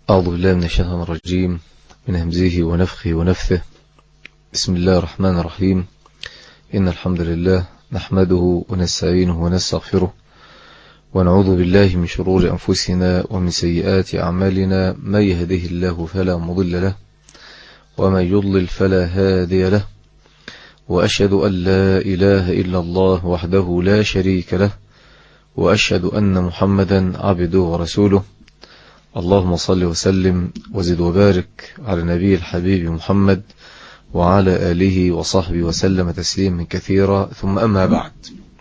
أعوذ بالله من الشيطان الرجيم من همزه ونفخه ونفثه. بسم الله الرحمن الرحيم. إن الحمد لله نحمده ونستعينه ونستغفره ونعوذ بالله من شرور أنفسنا ومن سيئات أعمالنا. من يهده الله فلا مضل له ومن يضلل فلا هادي له، وأشهد أن لا إله إلا الله وحده لا شريك له، وأشهد أن محمدا عبده ورسوله. اللهم صل وسلم وزد وبارك على نبي الحبيب محمد وعلى آله وصحبه وسلم تسليما كثيرا، ثم أما بعد،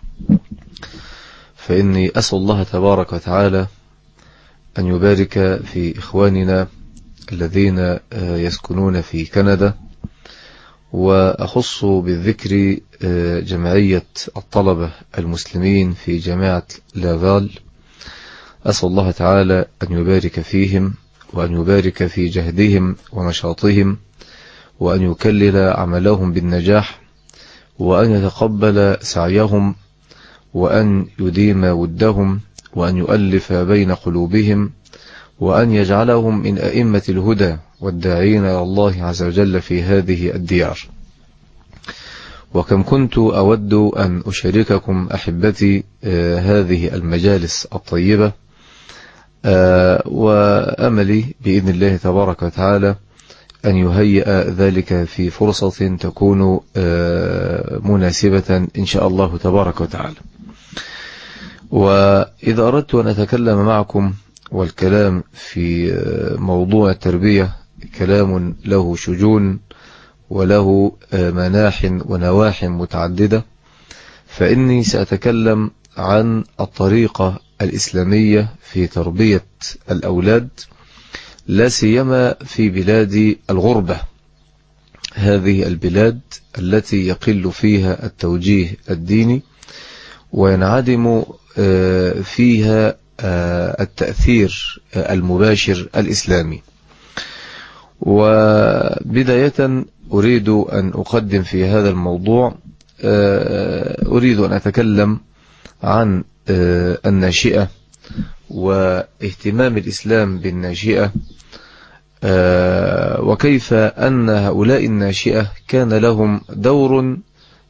فإني أسأل الله تبارك وتعالى أن يبارك في إخواننا الذين يسكنون في كندا، وأخص بالذكر جمعية الطلبة المسلمين في جامعة لافال. أسأل الله تعالى أن يبارك فيهم وأن يبارك في جهدهم ونشاطهم، وأن يكلل عملهم بالنجاح، وأن يتقبل سعيهم، وأن يديم ودهم، وأن يؤلف بين قلوبهم، وأن يجعلهم من أئمة الهدى والداعين إلى الله عز وجل في هذه الديار. وكم كنت أود أن أشارككم أحبتي هذه المجالس الطيبة، وأملي بإذن الله تبارك وتعالى أن يهيئ ذلك في فرصة تكون مناسبة إن شاء الله تبارك وتعالى. وإذا أردت أن أتكلم معكم، والكلام في موضوع التربية كلام له شجون وله مناح ونواح متعددة، فإني سأتكلم عن الطريقة الإسلامية في تربية الأولاد، لا سيما في بلاد الغربة، هذه البلاد التي يقل فيها التوجيه الديني وينعدم فيها التأثير المباشر الإسلامي. وبداية أريد أن أقدم في هذا الموضوع، أريد أن أتكلم عن الناشئة واهتمام الإسلام بالناشئة، وكيف أن هؤلاء الناشئة كان لهم دور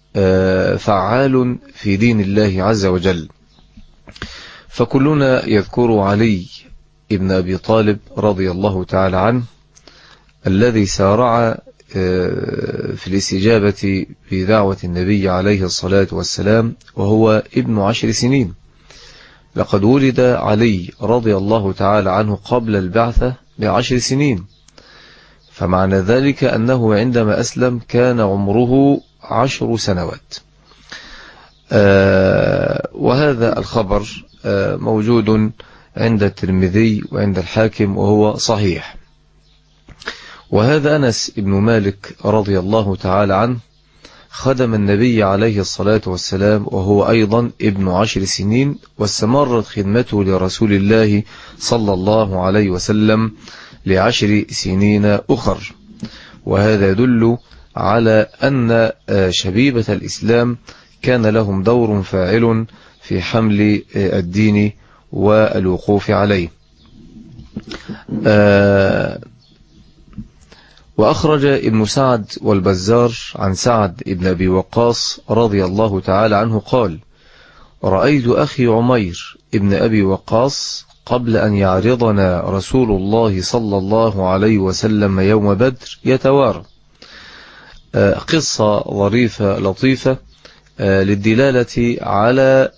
فعال في دين الله عز وجل. فكلنا يذكر علي ابن أبي طالب رضي الله تعالى عنه، الذي سارع في الاستجابة بدعوة النبي عليه الصلاة والسلام وهو ابن 10 سنين. لقد ولد علي رضي الله تعالى عنه قبل البعثة ب10 سنين، فمعنى ذلك أنه عندما أسلم كان عمره 10 سنوات. وهذا الخبر موجود عند الترمذي وعند الحاكم وهو صحيح. وهذا أنس بن مالك رضي الله تعالى عنه خدم النبي عليه الصلاة والسلام وهو أيضا ابن 10 سنين، واستمرت خدمته لرسول الله صلى الله عليه وسلم ل10 سنين أخر. وهذا يدل على أن شبيبة الإسلام كان لهم دور فاعل في حمل الدين والوقوف عليه. وأخرج ابن سعد والبزار عن سعد ابن أبي وقاص رضي الله تعالى عنه قال: رأيت أخي عمير ابن أبي وقاص قبل أن يعرضنا رسول الله صلى الله عليه وسلم يوم بدر يتوارى. قصة ظريفة لطيفة للدلالة على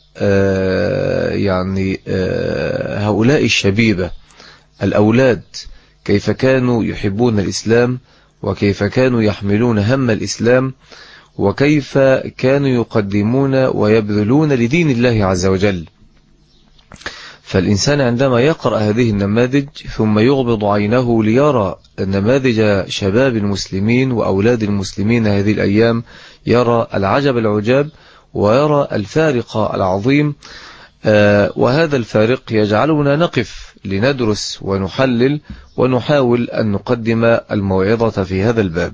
هؤلاء الشبيبة الأولاد، كيف كانوا يحبون الإسلام، وكيف كانوا يحملون هم الإسلام، وكيف كانوا يقدمون ويبذلون لدين الله عز وجل. فالإنسان عندما يقرأ هذه النماذج ثم يغمض عينه ليرى نماذج شباب المسلمين وأولاد المسلمين هذه الأيام، يرى العجب العجاب ويرى الفارق العظيم. وهذا الفارق يجعلنا نقف لندرس ونحلل ونحاول أن نقدم الموعظة في هذا الباب.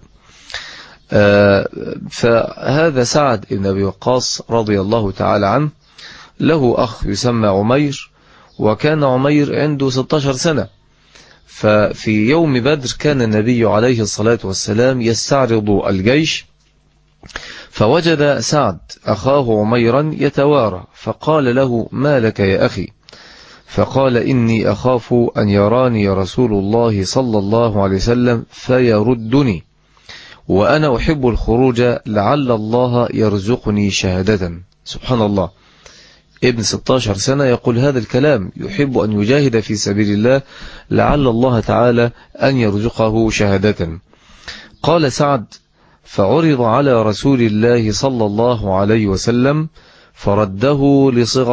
فهذا سعد بن أبي وقاص رضي الله تعالى عنه له أخ يسمى عمير، وكان عمير عنده 16 سنة، ففي يوم بدر كان النبي عليه الصلاة والسلام يستعرض الجيش، فوجد سعد أخاه عميرا يتوارى، فقال له: ما لك يا أخي؟ فقال: إني أخاف أن يراني رسول الله صلى الله عليه وسلم فيردني، وأنا أحب الخروج لعل الله يرزقني شهادة. سبحان الله، ابن 16 سنة يقول هذا الكلام، يحب أن يجاهد في سبيل الله لعل الله تعالى أن يرزقه شهادة. قال سعد: فعرض على رسول الله صلى الله عليه وسلم فرده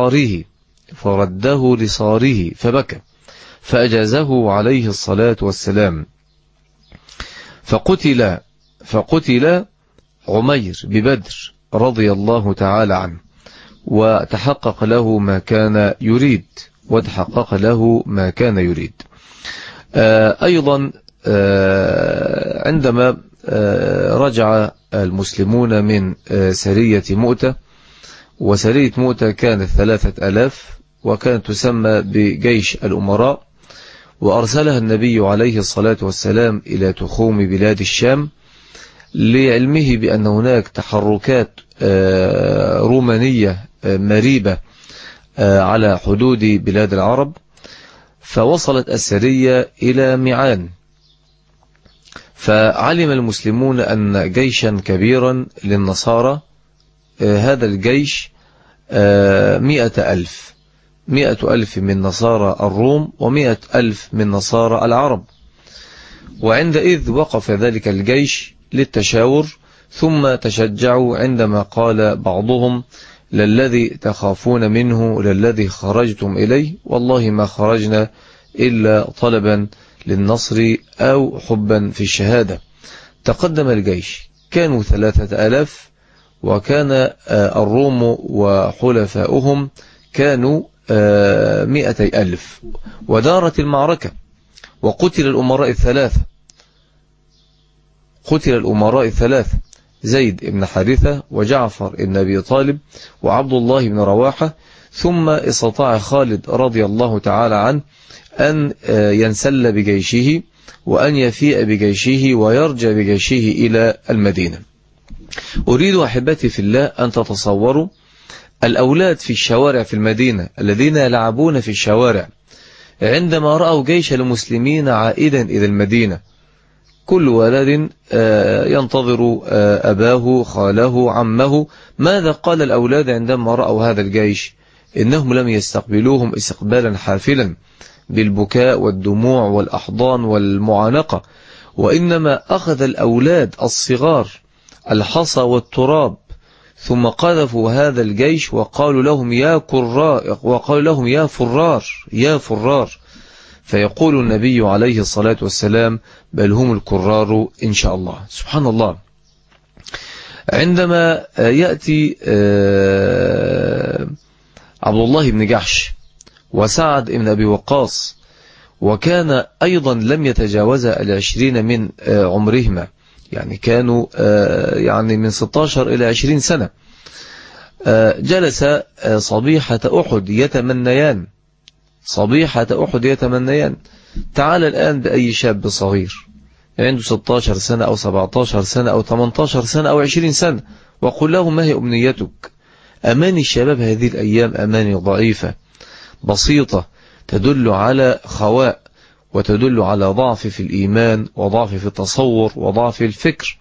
لصغره فبكى، فأجازه عليه الصلاة والسلام، فقتل عمير ببدر رضي الله تعالى عنه، وتحقق له ما كان يريد. أيضا عندما رجع المسلمون من سرية مؤتة، وسرية مؤتة كانت 3000 وكانت تسمى بجيش الأمراء، وأرسلها النبي عليه الصلاة والسلام إلى تخوم بلاد الشام، لعلمه بأن هناك تحركات رومانية مريبة على حدود بلاد العرب. فوصلت السرية إلى معان، فعلم المسلمون أن جيشا كبيرا للنصارى، هذا الجيش 100,000 من نصارى الروم و100,000 من نصارى العرب. وعندئذ وقف ذلك الجيش للتشاور، ثم تشجعوا عندما قال بعضهم: للذي تخافون منه للذي خرجتم إليه، والله ما خرجنا إلا طلبا للنصر أو حبا في الشهادة. تقدم الجيش، كانوا 3000، وكان الروم وحلفاؤهم كانوا 200,000، ودارت المعركة، وقتل الأمراء الثلاثة: زيد بن حارثة وجعفر بن أبي طالب وعبد الله بن رواحة. ثم استطاع خالد رضي الله تعالى عنه أن ينسل بجيشه، وأن يفيء بجيشه ويرجع بجيشه إلى المدينة. أريد أحبتي في الله أن تتصوروا الأولاد في الشوارع في المدينة الذين يلعبون في الشوارع، عندما رأوا جيش المسلمين عائدا إلى المدينة، كل ولد ينتظر أباه، خاله، عمه. ماذا قال الأولاد عندما رأوا هذا الجيش؟ إنهم لم يستقبلوهم استقبالا حافلا بالبكاء والدموع والأحضان والمعانقة، وإنما أخذ الأولاد الصغار الحصى والتراب، ثم قذفوا هذا الجيش وقالوا لهم يا فرار. فيقول النبي عليه الصلاة والسلام: بل هم الكرار إن شاء الله. سبحان الله. عندما يأتي عبد الله بن جحش وسعد بن أبي وقاص، وكان أيضا لم يتجاوز 20 من عمرهما، يعني كانوا يعني من 16 إلى 20 سنة، جلس صبيحة أحد يتمنيان. تعال الآن بأي شاب صغير عنده 16 سنة أو 17 سنة أو 18 سنة أو 20 سنة، وقل له: ما هي أمنيتك؟ أماني الشباب هذه الأيام أماني ضعيفة بسيطة، تدل على خواء، وتدل على ضعف في الإيمان، وضعف في التصور، وضعف في الفكر.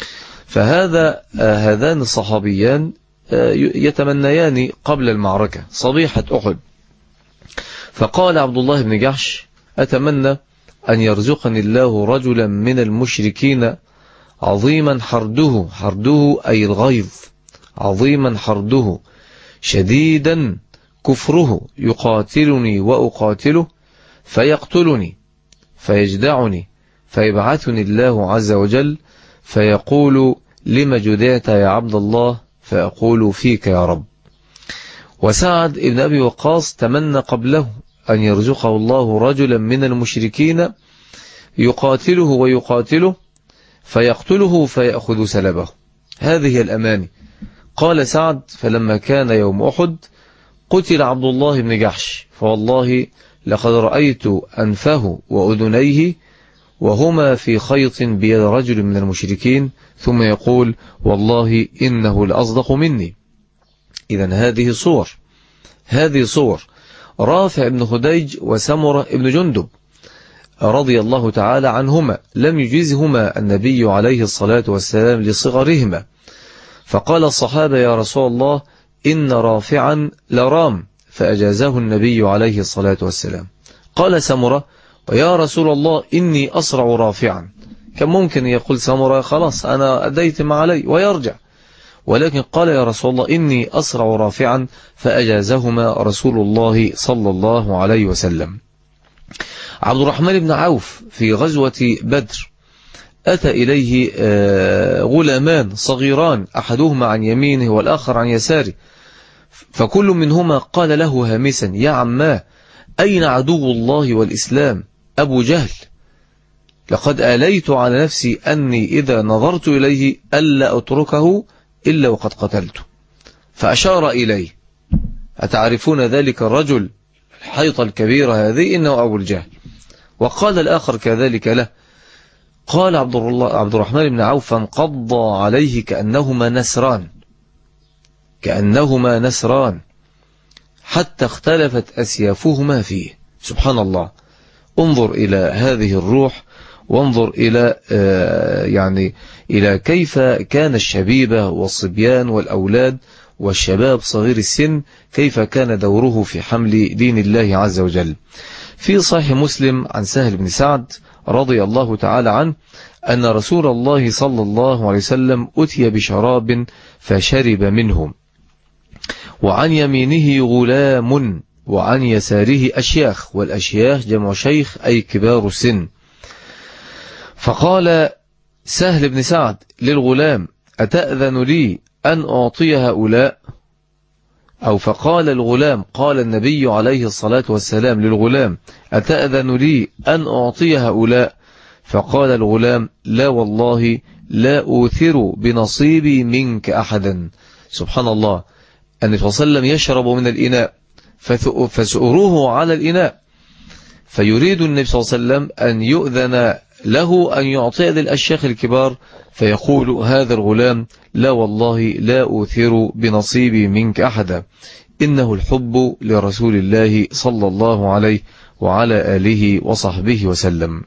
هذان الصحابيان يتمنيان قبل المعركة صبيحة أحد. فقال عبد الله بن جحش: أتمنى أن يرزقني الله رجلا من المشركين عظيما حرده أي الغيظ، عظيما حرده شديدا كفره، يقاتلني وأقاتله، فيقتلني فيجدعني، فيبعثني الله عز وجل فيقول: لما جدعت يا عبد الله؟ فأقول: فيك يا رب. وسعد بن أبي وقاص تمنى قبله أن يرزقه الله رجلا من المشركين يقاتله ويقاتله، فيقتله فيأخذ سلبه. هذه الأماني. قال سعد: فلما كان يوم أحد قتل عبد الله بن جحش، فوالله لقد رأيت أنفه وأذنيه وهما في خيط بيد رجل من المشركين، ثم يقول والله إنه لأصدق مني. إذن هذه صور رافع بن خديج وسمرة بن جندب رضي الله تعالى عنهما، لم يجيزهما النبي عليه الصلاة والسلام لصغرهما، فقال الصحابة يا رسول الله إن رافعا لرام، فأجازه النبي عليه الصلاة والسلام. قال سمرة ويا رسول الله إني أسرع رافعا، كان ممكن يقول سمرة خلاص أنا أديت ما علي ويرجع، ولكن قال يا رسول الله إني أسرع رافعا، فأجازهما رسول الله صلى الله عليه وسلم. عبد الرحمن بن عوف في غزوة بدر أتى إليه غلامان صغيران، أحدهما عن يمينه والآخر عن يساره، فكل منهما قال له هامسا يا عماه أين عدو الله والإسلام أبو جهل؟ لقد آليت على نفسي أني إذا نظرت إليه ألا أتركه إلا وقد قتلته. فأشار إليه أتعرفون ذلك الرجل الحيطة الكبيرة هذه؟ إنه أبو الجهل. وقال الآخر كذلك له. قال عبد الرحمن بن عوف فانقض عليه كأنهما نسران حتى اختلفت أسيافهما فيه. سبحان الله. انظر إلى هذه الروح، وانظر إلى كيف كان الشبيبة والصبيان والأولاد والشباب صغير السن، كيف كان دوره في حمل دين الله عز وجل. في صحيح مسلم عن سهل بن سعد رضي الله تعالى عنه أن رسول الله صلى الله عليه وسلم أتي بشراب فشرب منه، وعن يمينه غلام وعن يساره أشياخ، والأشياخ جمع شيخ أي كبار السن. فقال سهل بن سعد للغلام أتأذن لي أن أعطي هؤلاء؟ أو فقال الغلام قال النبي عليه الصلاة والسلام للغلام أتأذن لي أن أعطي هؤلاء؟ فقال الغلام لا والله لا أوثر بنصيبي منك أحدا. سبحان الله. النبي صلى الله عليه وسلم يشرب من الإناء فسؤروه على الإناء، فيريد النبي صلى الله عليه وسلم أن يؤذن له أن يعطي للأشياخ الكبار، فيقول هذا الغلام لا والله لا أوثر بنصيبي منك أحدا، إنه الحب لرسول الله صلى الله عليه وعلى آله وصحبه وسلم.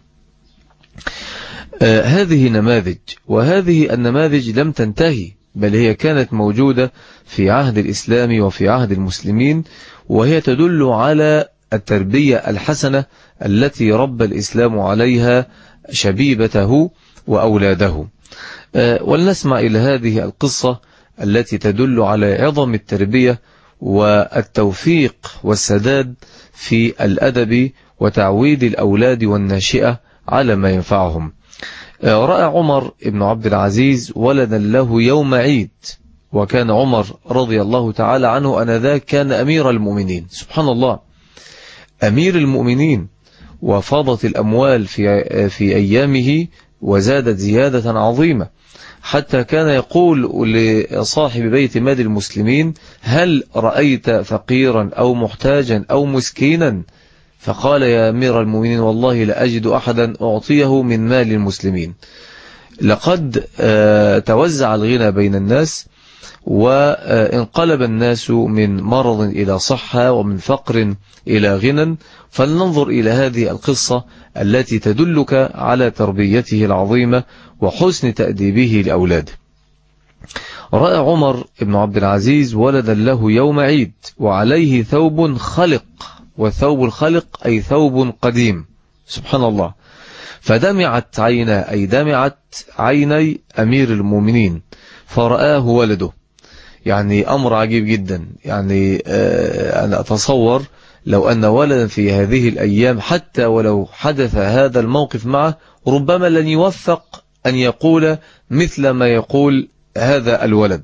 هذه نماذج، وهذه النماذج لم تنتهي، بل هي كانت موجودة في عهد الإسلام وفي عهد المسلمين، وهي تدل على التربية الحسنة التي ربى الإسلام عليها شبيبته وأولاده. ولنسمع إلى هذه القصة التي تدل على عظم التربية والتوفيق والسداد في الأدب وتعويد الأولاد والناشئة على ما ينفعهم. رأى عمر بن عبد العزيز ولدا له يوم عيد، وكان عمر رضي الله تعالى عنه أنذاك كان أمير المؤمنين. سبحان الله، أمير المؤمنين، وفاضت الأموال في أيامه وزادت زيادة عظيمة، حتى كان يقول لصاحب بيت مال المسلمين هل رأيت فقيرا أو محتاجا أو مسكينا؟ فقال يا أمير المؤمنين والله لا أجد أحدا أعطيه من مال المسلمين. لقد توزع الغنى بين الناس، وانقلب الناس من مرض إلى صحة ومن فقر إلى غنى. فلننظر إلى هذه القصة التي تدلك على تربيته العظيمة وحسن تأديبه لأولاده. رأى عمر بن عبد العزيز ولدا له يوم عيد وعليه ثوب خلق، والثوب الخلق أي ثوب قديم. سبحان الله. فدمعت عينا أي دمعت عيني أمير المؤمنين فرآه ولده. يعني أمر عجيب جدا. يعني أنا أتصور لو أن ولدا في هذه الأيام حتى ولو حدث هذا الموقف معه ربما لن يوفق أن يقول مثل ما يقول هذا الولد.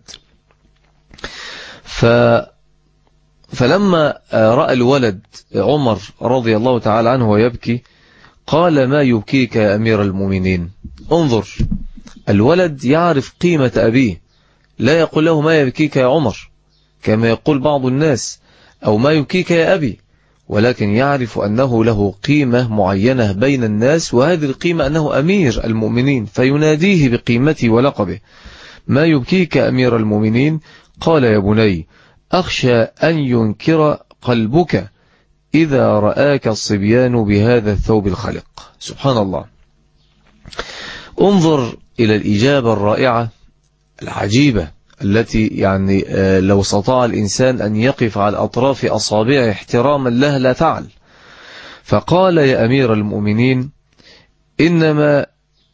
فلما رأى الولد عمر رضي الله تعالى عنه ويبكي قال ما يبكيك يا أمير المؤمنين؟ انظر، الولد يعرف قيمة أبيه، لا يقول له ما يبكيك يا عمر كما يقول بعض الناس، أو ما يبكيك يا أبي، ولكن يعرف أنه له قيمة معينة بين الناس، وهذه القيمة أنه أمير المؤمنين، فيناديه بقيمته ولقبه. ما يبكيك أمير المؤمنين؟ قال يا بني أخشى أن ينكر قلبك إذا رآك الصبيان بهذا الثوب الخلق. سبحان الله. انظر إلى الإجابة الرائعة العجيبة التي يعني لو استطاع الإنسان أن يقف على أطراف أصابعه احتراما له لا فعل. فقال يا أمير المؤمنين إنما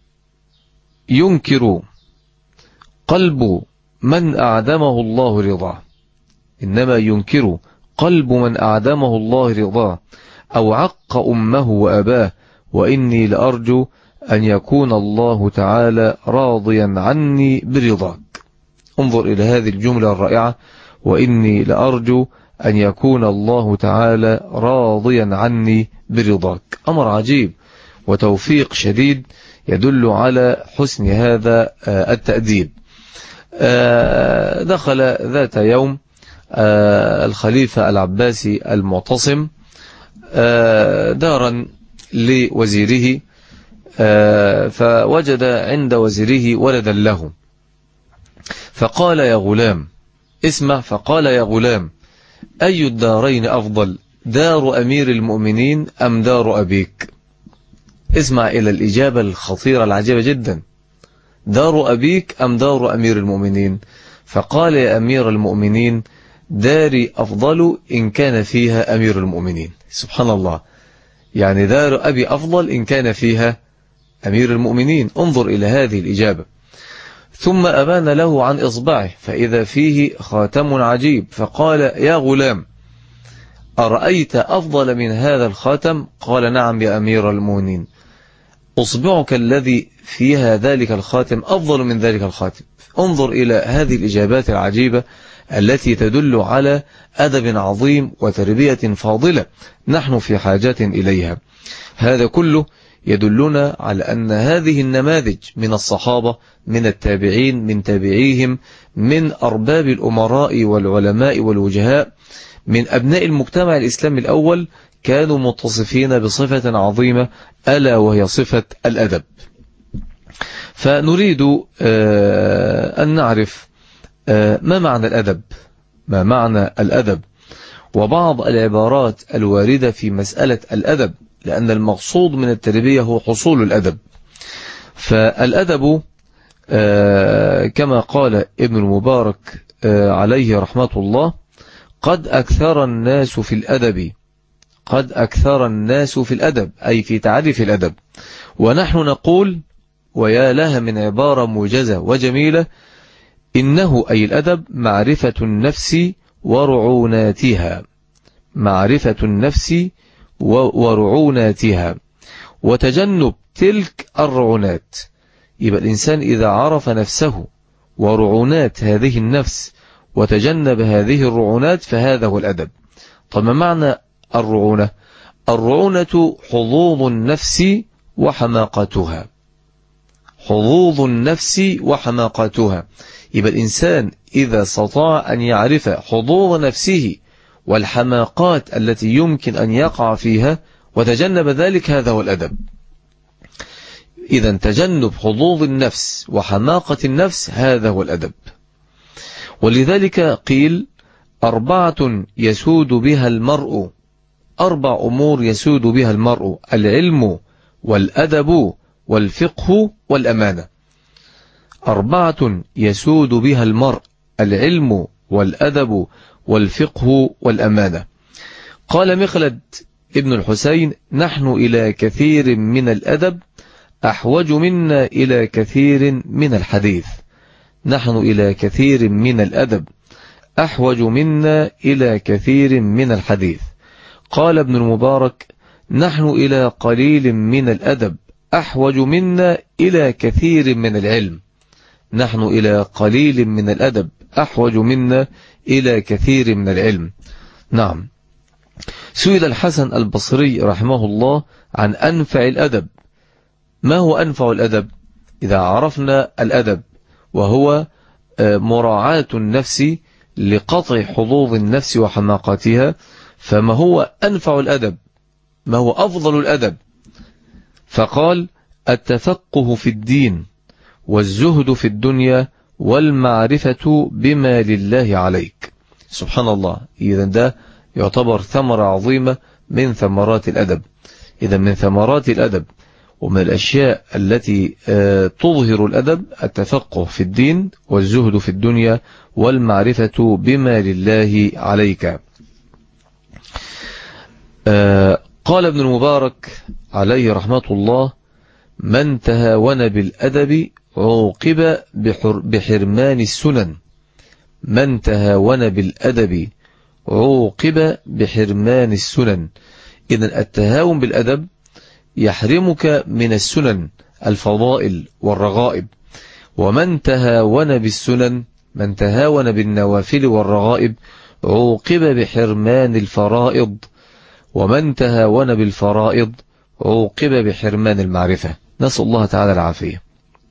ينكر قلب من أعدمه الله رضاه، إنما ينكر قلب من أعدمه الله رضاه أو عق أمه وأباه، وإني لأرجو أن يكون الله تعالى راضيا عني برضاك. انظر إلى هذه الجملة الرائعة، وإني لأرجو أن يكون الله تعالى راضيا عني برضاك. أمر عجيب وتوفيق شديد يدل على حسن هذا التأديب. دخل ذات يوم الخليفة العباسي المعتصم دارا لوزيره، فوجد عند وزيره ولدا له، فقال يا غلام اسمع، فقال يا غلام أي الدارين أفضل، دار أمير المؤمنين أم دار أبيك؟ اسمع إلى الإجابة الخطيرة العجيبة جدا، دار أبيك أم دار أمير المؤمنين؟ فقال يا أمير المؤمنين داري أفضل إن كان فيها أمير المؤمنين. سبحان الله، يعني دار أبي أفضل إن كان فيها أمير المؤمنين. انظر إلى هذه الإجابة. ثم أبان له عن إصبعه فإذا فيه خاتم عجيب، فقال يا غلام أرأيت أفضل من هذا الخاتم؟ قال نعم يا أمير المؤمنين، أصبعك الذي فيها ذلك الخاتم أفضل من ذلك الخاتم. انظر إلى هذه الإجابات العجيبة التي تدل على أدب عظيم وتربية فاضلة نحن في حاجة إليها. هذا كله يدلنا على أن هذه النماذج من الصحابة، من التابعين، من تابعيهم، من أرباب الأمراء والعلماء والوجهاء، من أبناء المجتمع الإسلامي الأول، كانوا متصفين بصفة عظيمة ألا وهي صفة الأدب. فنريد أن نعرف ما معنى الأدب، ما معنى الأدب، وبعض العبارات الواردة في مسألة الأدب، لأن المقصود من التربية هو حصول الأدب. فالأدب كما قال ابن المبارك عليه رحمة الله قد أكثر الناس في الأدب، قد أكثر الناس في الأدب أي في تعريف الأدب، ونحن نقول ويا لها من عبارة موجزة وجميلة، إنه أي الأدب معرفة النفس ورعوناتها، معرفة النفس ورعوناتها وتجنب تلك الرعونات. يبقى الإنسان إذا عرف نفسه ورعونات هذه النفس وتجنب هذه الرعونات فهذا هو الأدب. طب ما معنى الرعونة؟ الرعونة حظوظ النفس وحماقتها، حظوظ النفس وحماقتها. يبقى الإنسان إذا استطاع أن يعرف حظوظ نفسه والحماقات التي يمكن أن يقع فيها وتجنب ذلك، هذا هو الأدب. إذا تجنب حظوظ النفس وحماقة النفس هذا هو الأدب. ولذلك قيل 4 يسود بها المرء، 4 أمور يسود بها المرء: العلم والأدب والفقه والأمانة. 4 يسود بها المرء: العلم والأدب والفقه والأمانة. قال مخلد ابن الحسين: نحن إلى كثير من الأدب أحوج منا إلى كثير من الحديث. نحن إلى كثير من الأدب أحوج منا إلى كثير من الحديث. قال ابن المبارك: نحن إلى قليل من الأدب أحوج منا إلى كثير من العلم. نحن إلى قليل من الأدب أحوج منا إلى كثير من العلم. نعم. سئل الحسن البصري رحمه الله عن أنفع الأدب. ما هو أنفع الأدب؟ إذا عرفنا الأدب وهو مراعاة النفس لقطع حظوظ النفس وحماقاتها، فما هو أنفع الأدب؟ ما هو أفضل الأدب؟ فقال: التفقه في الدين، والزهد في الدنيا، والمعرفة بما لله عليك. سبحان الله. إذا ده يعتبر ثمرة عظيمة من ثمرات الأدب. إذا من ثمرات الأدب ومن الأشياء التي تظهر الأدب التفقه في الدين، والزهد في الدنيا، والمعرفة بما لله عليك. قال ابن المبارك عليه رحمة الله: من تهاون بالأدب عوقب بحرمان السنن. من تهاون بالأدب عوقب بحرمان السنن. إذن التهاون بالأدب يحرمك من السنن، الفضائل والرغائب. ومن تهاون بالسنن، من تهاون بالنوافل والرغائب، عوقب بحرمان الفرائض. ومن تهاون بالفرائض عوقب بحرمان المعرفة. نسأل الله تعالى العافية.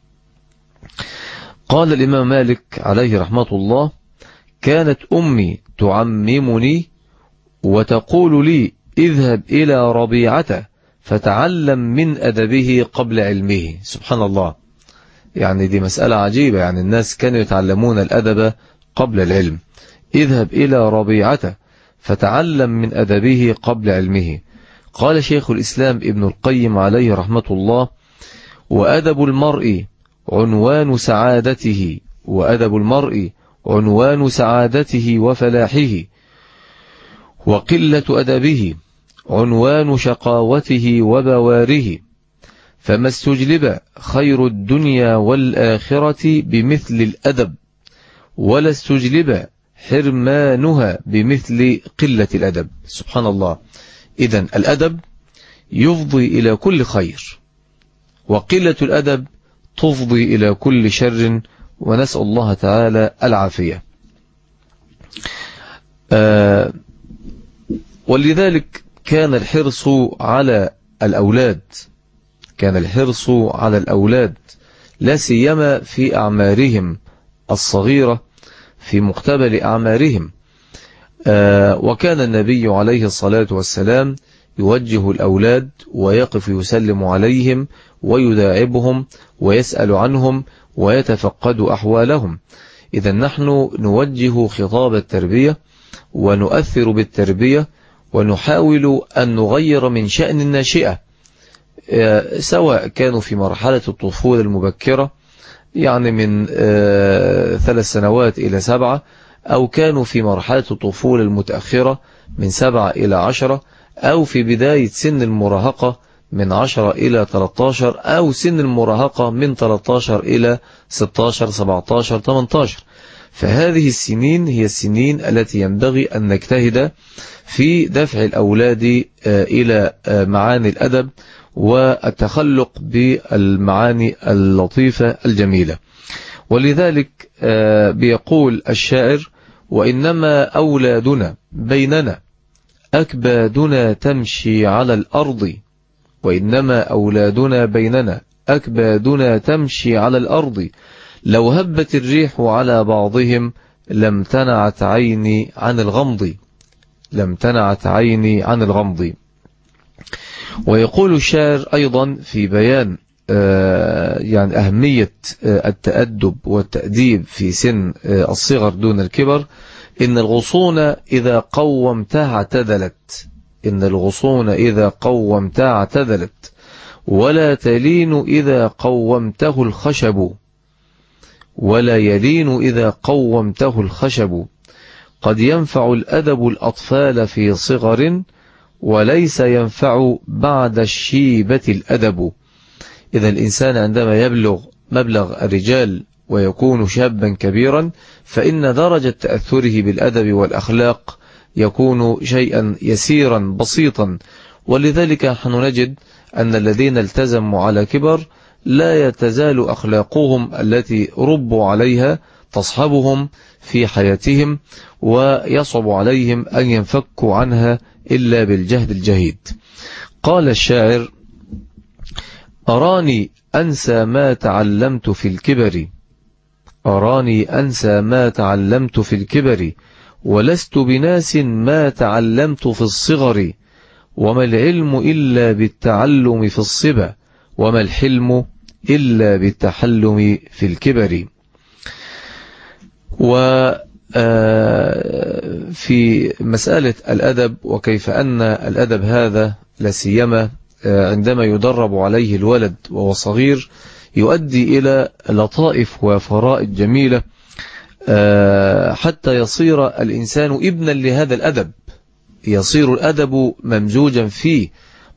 قال الإمام مالك عليه رحمة الله: كانت أمي تعممني وتقول لي: اذهب إلى ربيعة فتعلم من أدبه قبل علمه. سبحان الله. يعني دي مسألة عجيبة، يعني الناس كانوا يتعلمون الأدب قبل العلم. اذهب إلى ربيعة فتعلم من أدبه قبل علمه. قال شيخ الإسلام ابن القيم عليه رحمة الله: وأدب المرء عنوان سعادته، وأدب المرء عنوان سعادته وفلاحه، وقلة أدبه عنوان شقاوته وبواره. فما استجلب خير الدنيا والآخرة بمثل الأدب، ولا استجلب حرمانها بمثل قلة الأدب. سبحان الله. إذن الأدب يفضي إلى كل خير، وقلة الأدب تفضي إلى كل شر، ونسأل الله تعالى العافية. ولذلك كان الحرص على الأولاد، كان الحرص على الأولاد لا سيما في أعمارهم الصغيرة، في مقتبل أعمارهم. وكان النبي عليه الصلاة والسلام يوجه الأولاد ويقف يسلم عليهم ويداعبهم ويسأل عنهم ويتفقد أحوالهم. إذا نحن نوجه خطاب التربية ونؤثر بالتربية، ونحاول أن نغير من شأن الناشئة، سواء كانوا في مرحلة الطفولة المبكرة، يعني من 3 سنوات إلى 7، أو كانوا في مرحلة الطفولة المتأخرة من 7 إلى 10، أو في بداية سن المراهقة من 10 إلى 13، أو سن المراهقة من 13 إلى 16 17 18. فهذه السنين هي السنين التي ينبغي أن نجتهد في دفع الأولاد إلى معاني الأدب والتخلق بالمعاني اللطيفة الجميلة. ولذلك بيقول الشاعر: وإنما أولادنا بيننا أكبادنا تمشي على الأرض. وإنما أولادنا بيننا أكبادنا تمشي على الأرض، لو هبت الريح على بعضهم لم تنعت عيني عن الغمض. لم تنعت عيني عن الغمض. ويقول الشاعر أيضا في بيان يعني أهمية التأدب والتأديب في سن الصغر دون الكبر: إن الغصون إذا قومتها اعتدلت. إن الغصون إذا قومتها اعتدلت، ولا تلين إذا قومته الخشب. ولا يلين إذا قومته الخشب. قد ينفع الأدب الأطفال في صغر، وليس ينفع بعد الشيبة الأدب. إذا الإنسان عندما يبلغ مبلغ الرجال ويكون شابا كبيرا، فإن درجة تأثره بالأدب والأخلاق يكون شيئا يسيرا بسيطا. ولذلك نحن نجد أن الذين التزموا على كبر لا يتزال أخلاقهم التي ربوا عليها تصحبهم في حياتهم، ويصعب عليهم أن ينفكوا عنها إلا بالجهد الجهيد. قال الشاعر: أراني أنسى ما تعلمت في الكبر. أراني أنسى ما تعلمت في الكبر، ولست بناس ما تعلمت في الصغر، وما العلم إلا بالتعلم في الصبا، وما الحلم إلا بالتحلم في الكبر. وفي مسألة الأدب وكيف أن الأدب هذا لسيما عندما يدرب عليه الولد وهو صغير يؤدي إلى لطائف وفرائد جميلة حتى يصير الإنسان ابنا لهذا الأدب، يصير الأدب ممزوجا فيه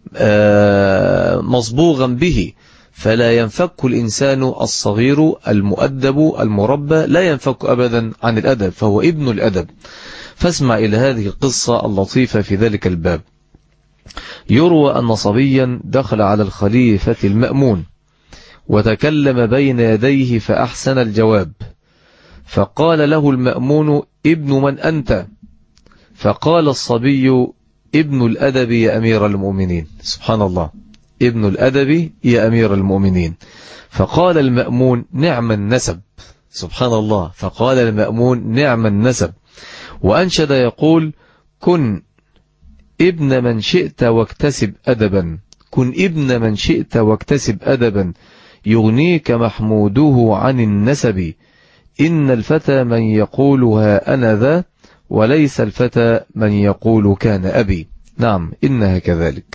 مصبوغا به، فلا ينفك الإنسان الصغير المؤدب المربى لا ينفك أبدا عن الأدب، فهو ابن الأدب. فاسمع إلى هذه القصة اللطيفة في ذلك الباب. يروى أن صبيا دخل على الخليفة المأمون وتكلم بين يديه فأحسن الجواب، فقال له المأمون: ابن من أنت؟ فقال الصبي: ابن الأدب يا أمير المؤمنين. سبحان الله، ابن الأدب يا أمير المؤمنين. فقال المأمون: نعم النسب. سبحان الله، فقال المأمون: نعم النسب. وأنشد يقول: كن ابن من شئت واكتسب أدبا، كن ابن من شئت واكتسب أدبا، يغنيك محموده عن النسب، إن الفتى من يقول ها أنا ذا، وليس الفتى من يقول كان أبي. نعم، إنها كذلك.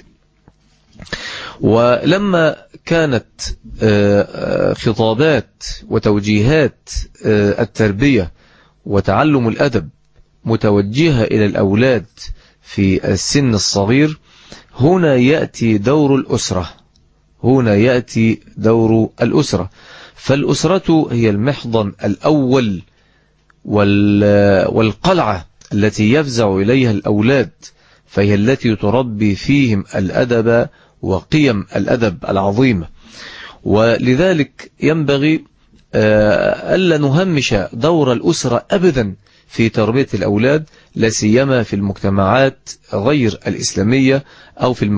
ولما كانت خطابات وتوجيهات التربية وتعلم الأدب متوجهة إلى الأولاد في السن الصغير، هنا يأتي دور الأسرة، هنا يأتي دور الأسرة. فالأسرة هي المحضن الأول والقلعة التي يفزع إليها الأولاد، فهي التي تربي فيهم الأدب وقيم الأدب العظيمة. ولذلك ينبغي ألا نهمش دور الأسرة أبدا في تربية الأولاد، لا سيما في المجتمعات غير الإسلامية أو في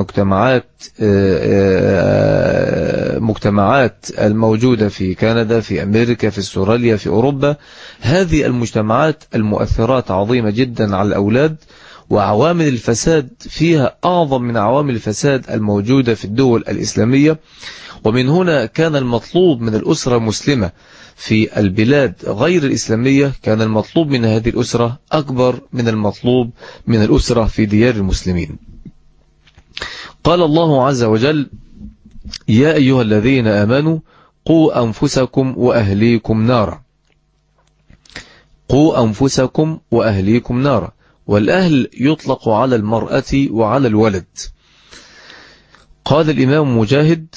المجتمعات الموجودة في كندا، في أمريكا، في استراليا، في أوروبا. هذه المجتمعات المؤثرات عظيمة جدا على الأولاد، وعوامل الفساد فيها أعظم من عوامل الفساد الموجودة في الدول الإسلامية. ومن هنا كان المطلوب من الأسرة المسلمة في البلاد غير الإسلامية، كان المطلوب من هذه الأسرة أكبر من المطلوب من الأسرة في ديار المسلمين. قال الله عز وجل: يا أيها الذين آمنوا قوا أنفسكم وأهليكم نارا، قوا أنفسكم وأهليكم نارا. والأهل يطلق على المرأة وعلى الولد. قال الإمام مجاهد: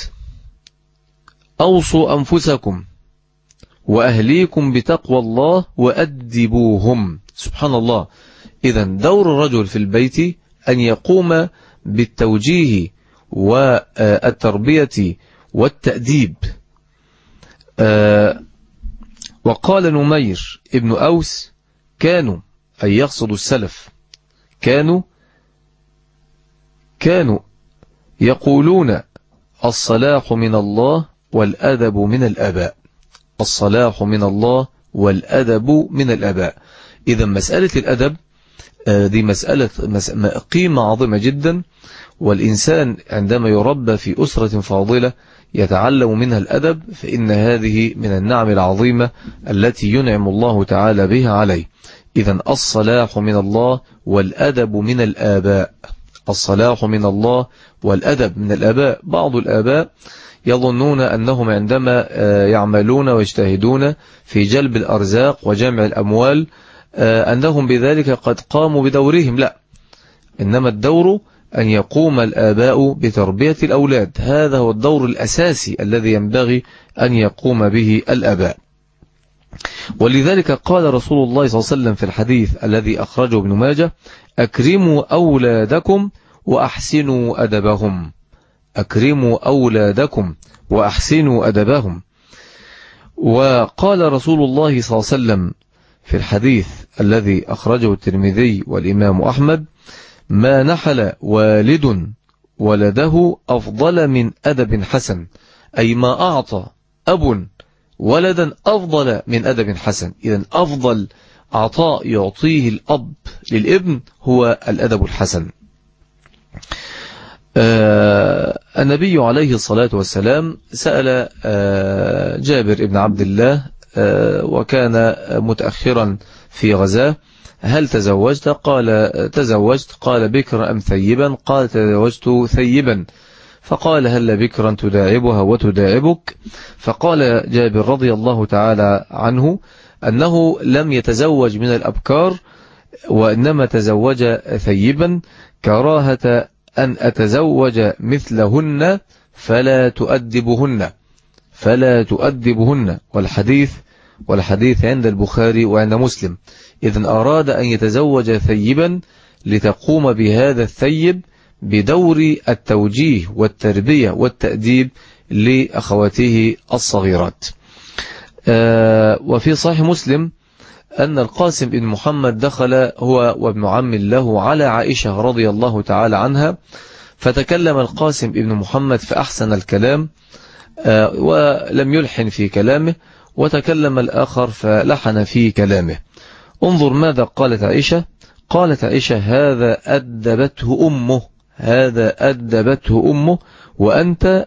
أوصوا أنفسكم وأهليكم بتقوى الله وأدبوهم. سبحان الله. إذن دور الرجل في البيت أن يقوم بالتوجيه والتربية والتأديب. وقال نمير ابن أوس: كانوا، أي يقصد السلف، كانوا يقولون: الصلاح من الله والأدب من الآباء، الصلاح من الله والأدب من الآباء. إذا مسألة الأدب دي مسألة قيمة عظيمة جدا، والإنسان عندما يربى في أسرة فاضلة يتعلم منها الأدب، فإن هذه من النعم العظيمة التي ينعم الله تعالى بها عليه. إذن الصلاح من الله والأدب من الآباء، الصلاح من الله والأدب من الآباء. بعض الآباء يظنون أنهم عندما يعملون ويجتهدون في جلب الأرزاق وجمع الأموال أنهم بذلك قد قاموا بدورهم. لا، إنما الدور أن يقوم الآباء بتربية الأولاد، هذا هو الدور الأساسي الذي ينبغي أن يقوم به الآباء. ولذلك قال رسول الله صلى الله عليه وسلم في الحديث الذي أخرجه ابن ماجه: أكرموا أولادكم وأحسنوا أدبهم، أكرموا أولادكم وأحسنوا أدبهم. وقال رسول الله صلى الله عليه وسلم في الحديث الذي أخرجه الترمذي والإمام أحمد: ما نحل والد ولده أفضل من أدب حسن، أي ما أعطى أب ولدا أفضل من أدب حسن. إذن أفضل عطاء يعطيه الأب للابن هو الأدب الحسن. النبي عليه الصلاة والسلام سأل جابر بن عبد الله وكان متأخرا في غزاه: هل تزوجت؟ قال: تزوجت. قال: بكرا أم ثيبا؟ قال: تزوجت ثيبا. فقال: هل بكرا تداعبها وتداعبك؟ فقال جابر رضي الله تعالى عنه أنه لم يتزوج من الأبكار، وإنما تزوج ثيبا كراهة أن أتزوج مثلهن فلا تؤدبهن. والحديث عند البخاري وعند مسلم. إذن أراد أن يتزوج ثيبا لتقوم بهذا الثيب بدور التوجيه والتربية والتأديب لأخواته الصغيرات. وفي صحيح مسلم أن القاسم بن محمد دخل هو وابن عم له على عائشة رضي الله تعالى عنها، فتكلم القاسم بن محمد فأحسن الكلام ولم يلحن في كلامه، وتكلم الآخر فلحن في كلامه. انظر ماذا قالت عائشة. قالت عائشة: هذا أدبته أمه وأنت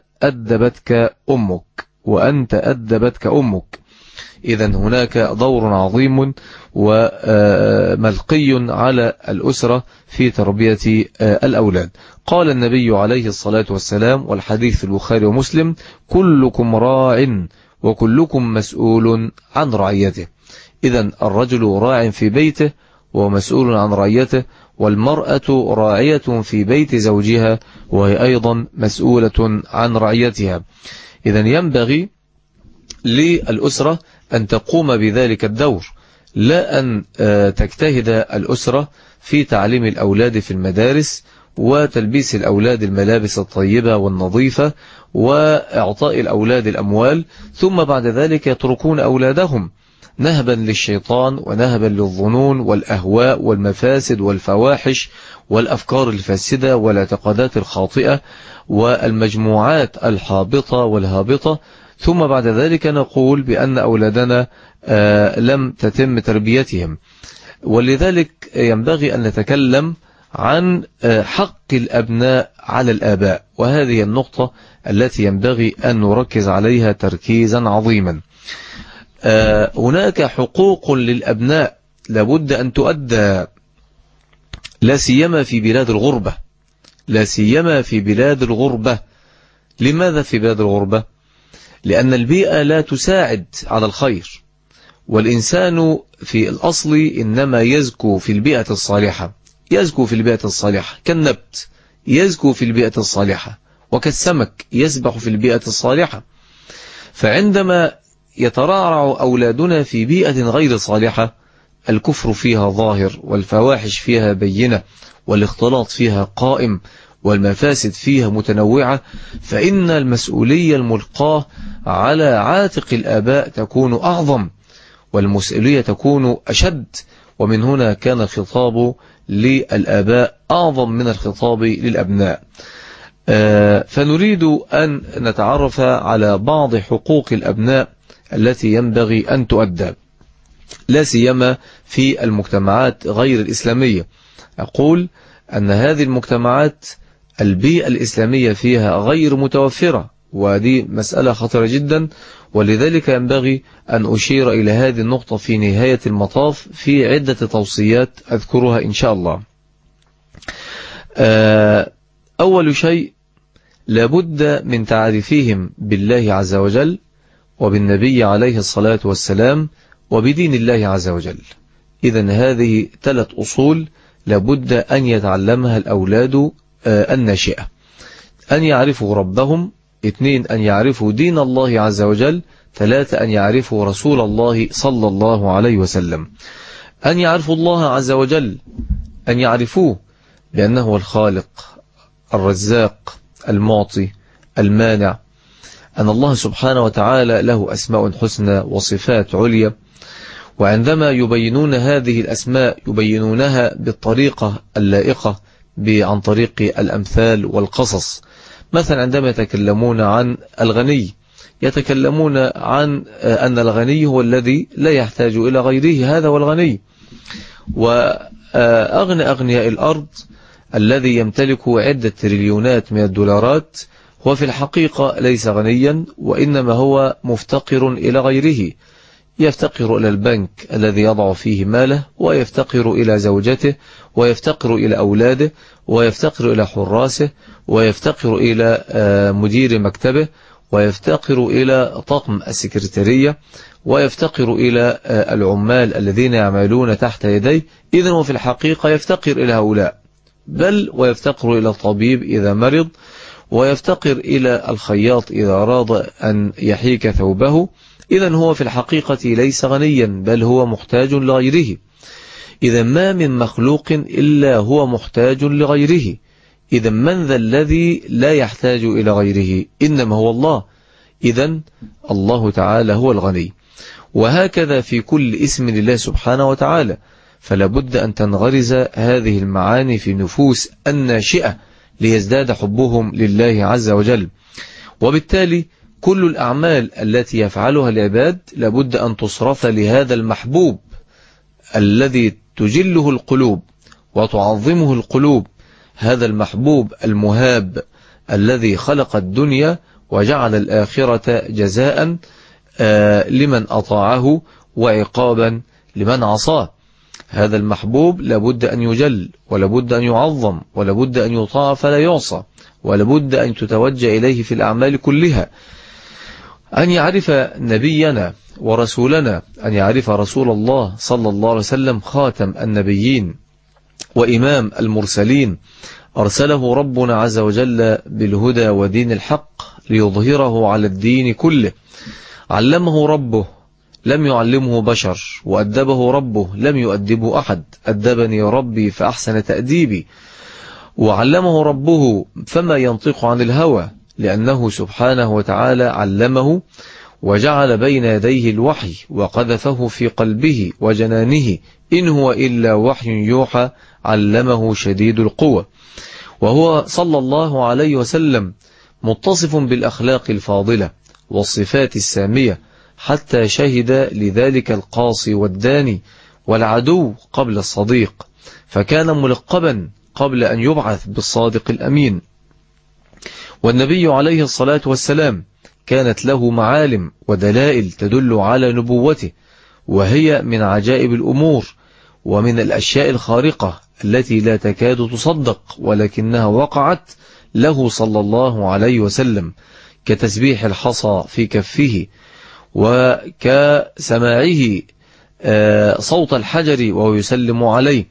أدبتك أمك. إذن هناك دور عظيم وملقي على الأسرة في تربية الأولاد. قال النبي عليه الصلاة والسلام، والحديث في البخاري ومسلم: كلكم راع وكلكم مسؤول عن رعيته. إذن الرجل راع في بيته ومسؤول عن رعيته، والمرأة راعية في بيت زوجها وهي أيضا مسؤولة عن رعيتها. إذن ينبغي للأسرة أن تقوم بذلك الدور، لا أن تجتهد الأسرة في تعليم الأولاد في المدارس وتلبيس الأولاد الملابس الطيبة والنظيفة وإعطاء الأولاد الأموال، ثم بعد ذلك يتركون أولادهم نهبا للشيطان ونهبا للظنون والأهواء والمفاسد والفواحش والأفكار الفاسدة والاعتقادات الخاطئة والمجموعات الحابطة والهابطة، ثم بعد ذلك نقول بأن أولادنا لم تتم تربيتهم. ولذلك ينبغي أن نتكلم عن حق الأبناء على الآباء، وهذه النقطة التي ينبغي أن نركز عليها تركيزا عظيما. هناك حقوق للأبناء لابد أن تؤدى، لا سيما في بلاد الغربة. لماذا في بلاد الغربة؟ لأن البيئة لا تساعد على الخير، والإنسان في الأصل إنما يزكو في البيئة الصالحة، كالنبت يزكو في البيئة الصالحة، وكالسمك يسبح في البيئة الصالحة. فعندما يترعرع أولادنا في بيئة غير صالحة، الكفر فيها ظاهر، والفواحش فيها بينة، والاختلاط فيها قائم، والمفاسد فيها متنوعة، فإن المسؤولية الملقاة على عاتق الآباء تكون أعظم، والمسؤولية تكون أشد. ومن هنا كان الخطاب للآباء أعظم من الخطاب للأبناء. فنريد أن نتعرف على بعض حقوق الأبناء التي ينبغي أن تؤدى، لا سيما في المجتمعات غير الإسلامية. أقول أن هذه المجتمعات البيئة الإسلامية فيها غير متوفرة، ودي مسألة خطرة جدا، ولذلك ينبغي أن أشير إلى هذه النقطة في نهاية المطاف في عدة توصيات أذكرها إن شاء الله. أول شيء لابد من تعريفهم بالله عز وجل وبالنبي عليه الصلاة والسلام وبدين الله عز وجل. إذن هذه 3 أصول لابد أن يتعلمها الأولاد الناشئة: أن يعرفوا ربهم، 2 أن يعرفوا دين الله عز وجل، 3 أن يعرفوا رسول الله صلى الله عليه وسلم. أن يعرفوا الله عز وجل، أن يعرفوه بأنه الخالق الرزاق المعطي المانع، أن الله سبحانه وتعالى له أسماء حسنى وصفات عليا، وعندما يبينون هذه الأسماء يبينونها بالطريقة اللائقة عن طريق الأمثال والقصص. مثلا عندما يتكلمون عن الغني يتكلمون عن أن الغني هو الذي لا يحتاج إلى غيره، هذا هو الغني. وأغنى أغنياء الأرض الذي يمتلك عدة تريليونات من الدولارات هو في الحقيقة ليس غنيا، وإنما هو مفتقر إلى غيره. يفتقر إلى البنك الذي يضع فيه ماله، ويفتقر إلى زوجته، ويفتقر إلى أولاده، ويفتقر إلى حراسه، ويفتقر إلى مدير مكتبه، ويفتقر إلى طاقم السكرتارية، ويفتقر إلى العمال الذين يعملون تحت يديه. إذن هو في الحقيقة يفتقر إلى هؤلاء، بل ويفتقر إلى الطبيب إذا مرض، ويفتقر إلى الخياط إذا أراد أن يحيك ثوبه. إذن هو في الحقيقة ليس غنيا، بل هو محتاج لغيره. إذا ما من مخلوق إلا هو محتاج لغيره. إذا من ذا الذي لا يحتاج إلى غيره؟ إنما هو الله. إذن الله تعالى هو الغني. وهكذا في كل اسم لله سبحانه وتعالى، فلا بد أن تنغرز هذه المعاني في نفوس الناشئة ليزداد حبهم لله عز وجل. وبالتالي كل الأعمال التي يفعلها العباد لابد أن تصرف لهذا المحبوب الذي تجله القلوب وتعظمه القلوب، هذا المحبوب المهاب الذي خلق الدنيا وجعل الآخرة جزاء لمن أطاعه وعقابا لمن عصاه. هذا المحبوب لابد أن يجل، ولابد أن يعظم، ولابد أن يطاع فلا يعصى، ولابد أن تتوجه إليه في الأعمال كلها. أن يعرف نبينا ورسولنا، أن يعرف رسول الله صلى الله عليه وسلم خاتم النبيين وإمام المرسلين، أرسله ربنا عز وجل بالهدى ودين الحق ليظهره على الدين كله. علمه ربه لم يعلمه بشر، وأدبه ربه لم يؤدبه أحد. أدبني ربي فأحسن تأديبي. وعلمه ربه فما ينطق عن الهوى، لأنه سبحانه وتعالى علمه وجعل بين يديه الوحي وقذفه في قلبه وجنانه. إن هو إلا وحي يوحى علمه شديد القوى. وهو صلى الله عليه وسلم متصف بالأخلاق الفاضلة والصفات السامية، حتى شهد لذلك القاصي والداني والعدو قبل الصديق، فكان ملقبا قبل أن يبعث بالصادق الأمين. والنبي عليه الصلاة والسلام كانت له معالم ودلائل تدل على نبوته، وهي من عجائب الأمور ومن الأشياء الخارقة التي لا تكاد تصدق، ولكنها وقعت له صلى الله عليه وسلم، كتسبيح الحصى في كفه، وكسماعه صوت الحجر وهو يسلم عليه،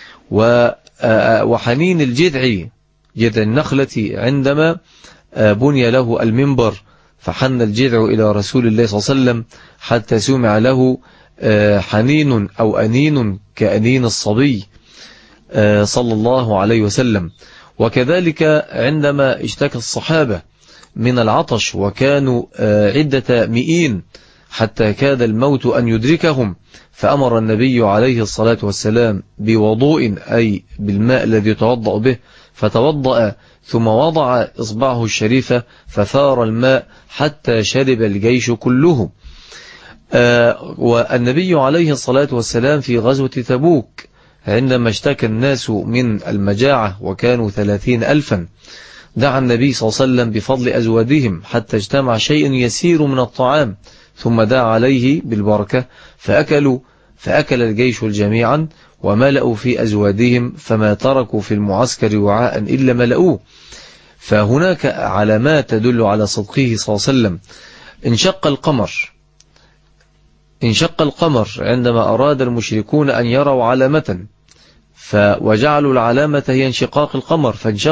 وحنين الجذع، جذع النخلة عندما بني له المنبر، فحن الجذع إلى رسول الله صلى الله عليه وسلم حتى سمع له حنين أو أنين كأنين الصبي صلى الله عليه وسلم. وكذلك عندما اشتكى الصحابة من العطش وكانوا عدة مئين حتى كاد الموت أن يدركهم، فأمر النبي عليه الصلاة والسلام بوضوء، أي بالماء الذي يتوضأ به، فتوضأ ثم وضع إصبعه الشريفة فثار الماء حتى شرب الجيش كله. والنبي عليه الصلاة والسلام في غزوة تبوك عندما اشتكى الناس من المجاعة وكانوا 30,000، دعا النبي صلى الله عليه وسلم بفضل أزوادهم حتى اجتمع شيء يسير من الطعام، ثم دعا عليه بالبركة فأكل الجيش جميعا وملأوا في أزوادهم، فما تركوا في المعسكر وعاء إلا ملأوه. فهناك علامات تدل على صدقه صلى الله عليه وسلم. انشق القمر عندما أراد المشركون أن يروا علامة، وجعلوا العلامة هي انشقاق القمر،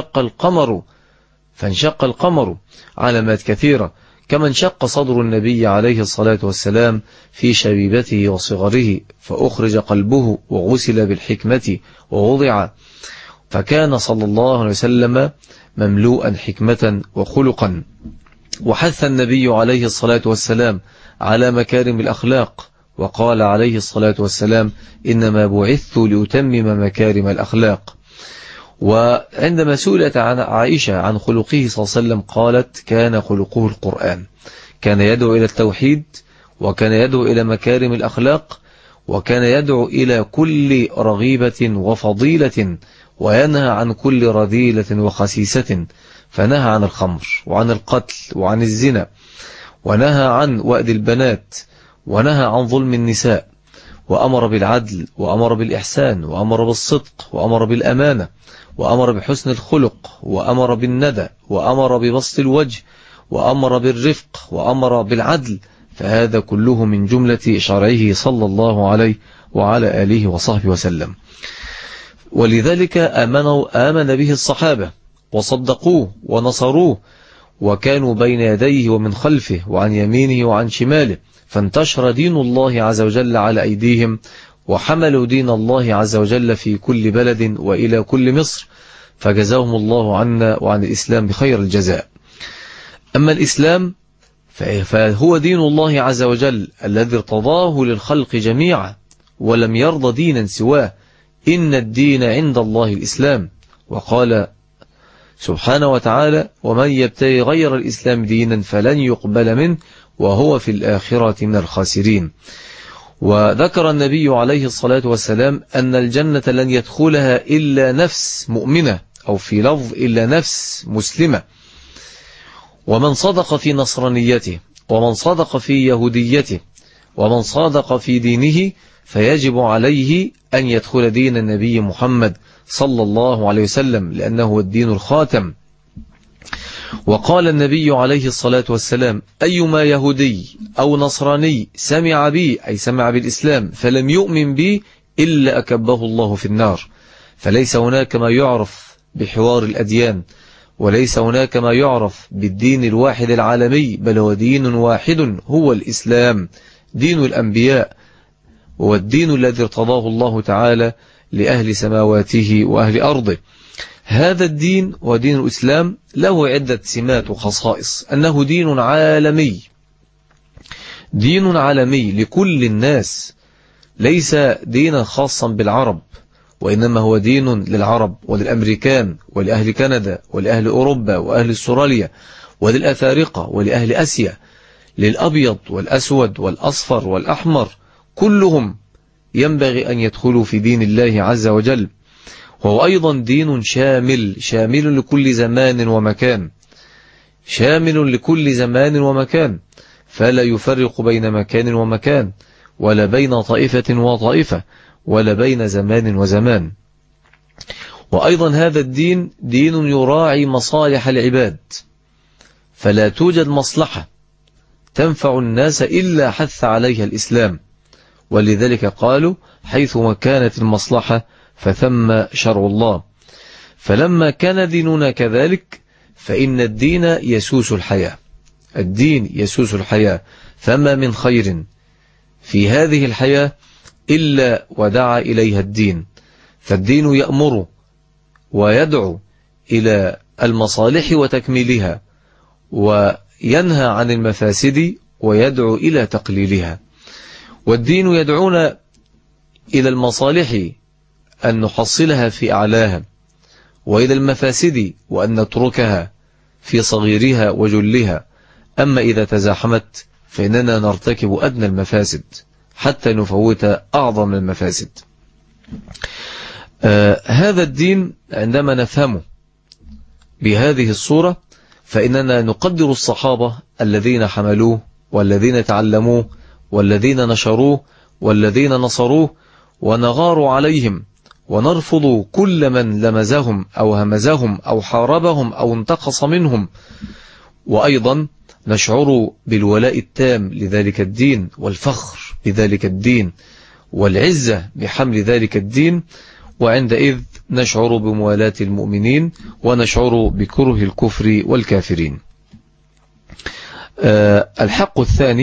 فانشق القمر علامات كثيرة. كما انشق صدر النبي عليه الصلاة والسلام في شبيبته وصغره، فأخرج قلبه وغسل بالحكمة ووضع، فكان صلى الله عليه وسلم مملوءا حكمة وخلقا. وحث النبي عليه الصلاة والسلام على مكارم الأخلاق، وقال عليه الصلاة والسلام: إنما بعثت لأتمم مكارم الأخلاق. وعندما سئلت عن عائشة عن خلقه صلى الله عليه وسلم قالت: كان خلقه القرآن، كان يدعو إلى التوحيد، وكان يدعو إلى مكارم الأخلاق، وكان يدعو إلى كل رغيبة وفضيلة، وينهى عن كل رذيلة وخسيسة، فنهى عن الخمر وعن القتل وعن الزنا، ونهى عن وأد البنات، ونهى عن ظلم النساء، وأمر بالعدل، وأمر بالإحسان، وأمر بالصدق، وأمر بالأمانة، وأمر بحسن الخلق، وأمر بالندى، وأمر ببسط الوجه، وأمر بالرفق، وأمر بالعدل. فهذا كله من جملة شرعه صلى الله عليه وعلى آله وصحبه وسلم. ولذلك آمن به الصحابة وصدقوه ونصروه، وكانوا بين يديه ومن خلفه وعن يمينه وعن شماله، فانتشر دين الله عز وجل على أيديهم، وحملوا دين الله عز وجل في كل بلد وإلى كل مصر، فجزاهم الله عنا وعن الإسلام بخير الجزاء. أما الإسلام فهو دين الله عز وجل الذي ارتضاه للخلق جميعا، ولم يرضى دينا سواه، إن الدين عند الله الإسلام. وقال سبحانه وتعالى: ومن يبتغي غير الإسلام دينا فلن يقبل منه وهو في الآخرة من الخاسرين. وذكر النبي عليه الصلاة والسلام أن الجنة لن يدخلها إلا نفس مؤمنة، أو في لفظ إلا نفس مسلمة. ومن صدق في نصرانيته، ومن صدق في يهوديته، ومن صادق في دينه، فيجب عليه أن يدخل دين النبي محمد صلى الله عليه وسلم، لأنه الدين الخاتم. وقال النبي عليه الصلاة والسلام: أيما يهودي أو نصراني سمع بي، أي سمع بالإسلام، فلم يؤمن بي إلا أكبه الله في النار. فليس هناك ما يعرف بحوار الأديان، وليس هناك ما يعرف بالدين الواحد العالمي، بل هو دين واحد، هو الإسلام، دين الأنبياء، والدين الذي ارتضاه الله تعالى لأهل سماواته وأهل أرضه. هذا الدين ودين الإسلام له عدة سمات وخصائص: أنه دين عالمي، دين عالمي لكل الناس، ليس دينا خاصا بالعرب، وإنما هو دين للعرب وللأمريكان ولأهل كندا ولأهل أوروبا وأهل استراليا وللأفارقة ولأهل أسيا، للأبيض والأسود والأصفر والأحمر، كلهم ينبغي أن يدخلوا في دين الله عز وجل. وهو أيضا دين شامل، شامل لكل زمان ومكان، شامل لكل زمان ومكان، فلا يفرق بين مكان ومكان، ولا بين طائفة وطائفة، ولا بين زمان وزمان. وأيضا هذا الدين دين يراعي مصالح العباد، فلا توجد مصلحة تنفع الناس إلا حث عليها الإسلام. ولذلك قالوا: حيثما كانت المصلحة فثم شرع الله. فلما كان ديننا كذلك، فإن الدين يسوس الحياة، الدين يسوس الحياة، فما من خير في هذه الحياة إلا ودعا إليها الدين. فالدين يأمر ويدعو إلى المصالح وتكميلها، وينهى عن المفاسد ويدعو إلى تقليلها. والدين يدعونا إلى المصالح أن نحصلها في أعلاها، وإلى المفاسد وأن نتركها في صغيرها وجلها. أما إذا تزاحمت فإننا نرتكب أدنى المفاسد حتى نفوت أعظم المفاسد. هذا الدين عندما نفهمه بهذه الصورة، فإننا نقدر الصحابة الذين حملوه، والذين تعلموه، والذين نشروه، والذين نصروه، ونغار عليهم، ونرفض كل من لمزهم أو همزهم أو حاربهم أو انتقص منهم. وأيضا نشعر بالولاء التام لذلك الدين، والفخر بذلك الدين، والعزة بحمل ذلك الدين. وعندئذ نشعر بموالاة المؤمنين، ونشعر بكره الكفر والكافرين. الحق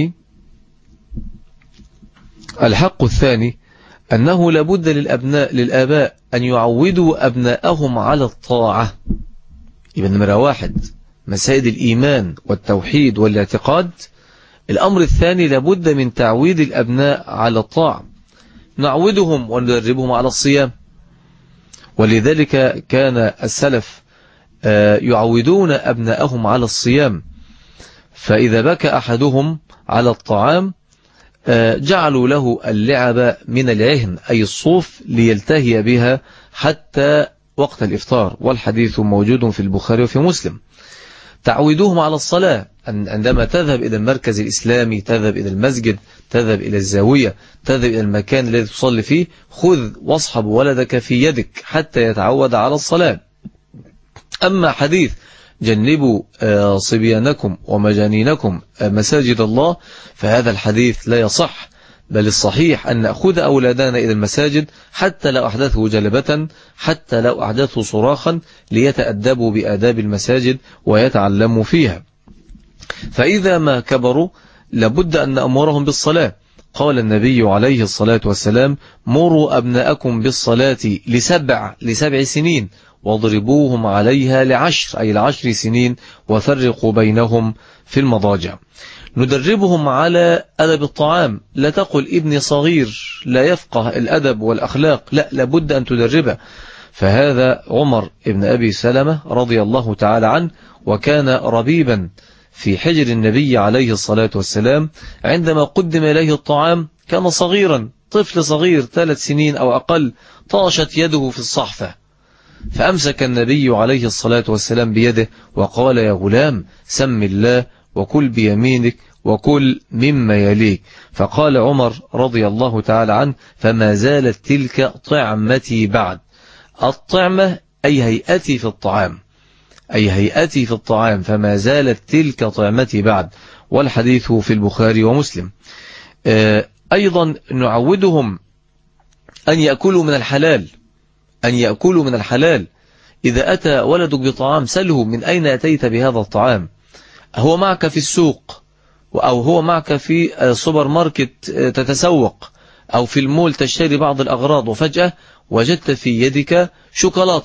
الثاني أنه لابد للآباء أن يعودوا أبناءهم على الطاعة. يبقى نمرة 1 مسائل الإيمان والتوحيد والاعتقاد. الأمر الثاني لابد من تعويد الأبناء على الطاعة، نعودهم وندربهم على الصيام. ولذلك كان السلف يعودون أبناءهم على الصيام، فإذا بكى أحدهم على الطعام جعلوا له اللعب من العهن أي الصوف ليلتهي بها حتى وقت الإفطار، والحديث موجود في البخاري وفي مسلم. تعويدهم على الصلاة، عندما تذهب إلى المركز الإسلامي، تذهب إلى المسجد، تذهب إلى الزاوية، تذهب إلى المكان الذي تصلي فيه، خذ واصحب ولدك في يدك حتى يتعود على الصلاة. أما حديث جنبوا صبيانكم ومجانينكم مساجد الله، فهذا الحديث لا يصح، بل الصحيح أن نأخذ أولادنا إلى المساجد حتى لو أحدثوا جلبة، حتى لو أحدثوا صراخا، ليتأدبوا بآداب المساجد ويتعلموا فيها. فإذا ما كبروا لابد أن نأمرهم بالصلاة. قال النبي عليه الصلاة والسلام: مروا أبناءكم بالصلاة لسبع سنين واضربوهم عليها ل10، أي ل10 سنين، وفرقوا بينهم في المضاجع. ندربهم على أدب الطعام. لا تقل ابني صغير لا يفقه الأدب والأخلاق، لا، لابد أن تدربه. فهذا عمر ابن أبي سلمة رضي الله تعالى عنه، وكان ربيبا في حجر النبي عليه الصلاة والسلام. عندما قدم إليه الطعام كان صغيرا، طفل صغير 3 سنين أو أقل، طاشت يده في الصحفة، فأمسك النبي عليه الصلاة والسلام بيده وقال: يا غلام سم الله وكل بيمينك وكل مما يليك. فقال عمر رضي الله تعالى عنه: فما زالت تلك طعمتي بعد. الطعمة أي هيئتي في الطعام، أي هيئتي في الطعام، فما زالت تلك طعمتي بعد. والحديث في البخاري ومسلم. أيضا نعودهم أن يأكلوا من الحلال، أن يأكلوا من الحلال. إذا أتى ولدك بطعام سله: من أين أتيت بهذا الطعام؟ هو معك في السوق، أو هو معك في سوبر ماركت تتسوق، أو في المول تشتري بعض الأغراض، وفجأة وجدت في يدك شوكولاتة.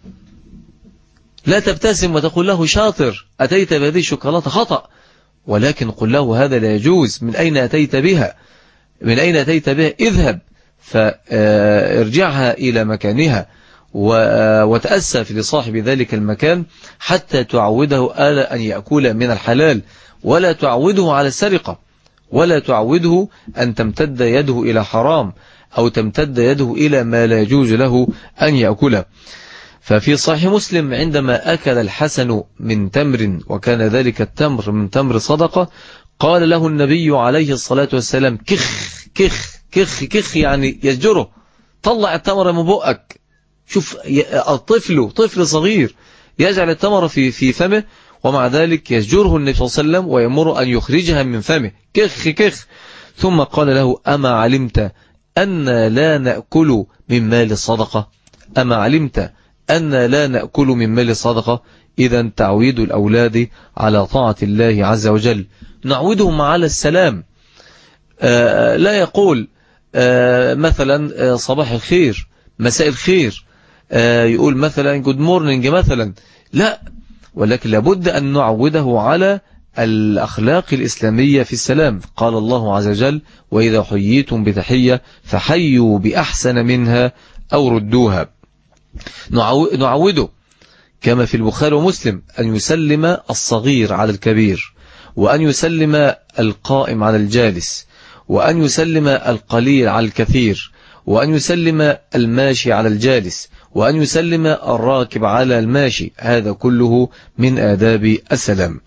لا تبتسم وتقول له: شاطر، أتيت بهذه الشوكولاتة، خطأ. ولكن قل له: هذا لا يجوز، من أين أتيت بها؟ من أين أتيت بها؟ اذهب فارجعها إلى مكانها، وتأسف لصاحب ذلك المكان حتى تعوده على أن يأكل من الحلال، ولا تعوده على السرقة، ولا تعوده أن تمتد يده إلى حرام، أو تمتد يده إلى ما لا يجوز له أن يأكله. ففي صحيح مسلم: عندما أكل الحسن من تمر، وكان ذلك التمر من تمر صدقة، قال له النبي عليه الصلاة والسلام: كخ كخ كخ كخ، يعني يزجره، طلع التمر من بؤك. شوف طفل صغير يجعل التمر في فمه، ومع ذلك يزجره النبي صلى الله عليه وسلم ويأمر أن يخرجها من فمه، كخ كخ. ثم قال له: أما علمت أن لا نأكل من مال الصدقة؟ أما علمت أن لا نأكل من مال الصدقة؟ إذا تعويد الأولاد على طاعة الله عز وجل. نعودهم على السلام. لا يقول مثلا صباح الخير، مساء الخير، يقول مثلا جود مورنينج مثلا، لا، ولكن لابد أن نعوده على الأخلاق الإسلامية في السلام. قال الله عز وجل: وإذا حييتم بتحية فحيوا بأحسن منها أو ردوها. نعوده كما في البخاري ومسلم أن يسلم الصغير على الكبير، وأن يسلم القائم على الجالس، وأن يسلم القليل على الكثير، وأن يسلم الماشي على الجالس، وأن يسلم الراكب على الماشي. هذا كله من آداب السلام.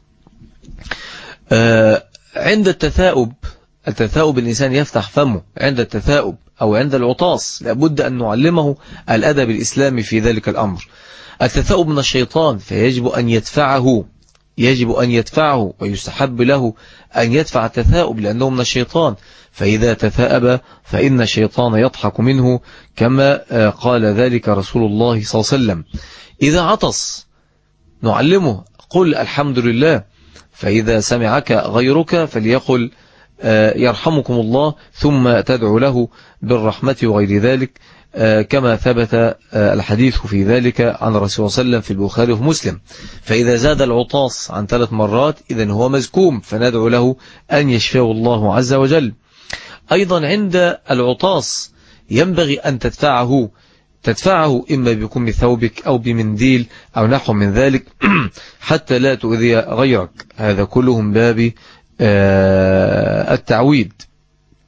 عند التثاؤب الإنسان يفتح فمه عند التثاؤب أو عند العطاس، لابد أن نعلمه الأدب الإسلامي في ذلك الأمر. التثاؤب من الشيطان، فيجب أن يدفعه، ويستحب له أن يدفع التثاؤب لأنه من الشيطان. فإذا تثاءب فإن الشيطان يضحك منه، كما قال ذلك رسول الله صلى الله عليه وسلم. إذا عطس نعلمه: قل الحمد لله. فإذا سمعك غيرك فليقل يرحمكم الله، ثم تدعو له بالرحمة وغير ذلك، كما ثبت الحديث في ذلك عن رسول الله صلى الله عليه وسلم في البخاري وفي مسلم. فإذا زاد العطاس عن 3 مرات إذن هو مزكوم، فندعو له أن يشفيه الله عز وجل. أيضا عند العطاس ينبغي أن تدفعه إما بكم ثوبك أو بمنديل أو نحو من ذلك حتى لا تؤذي غيرك. هذا كله من باب التعويد.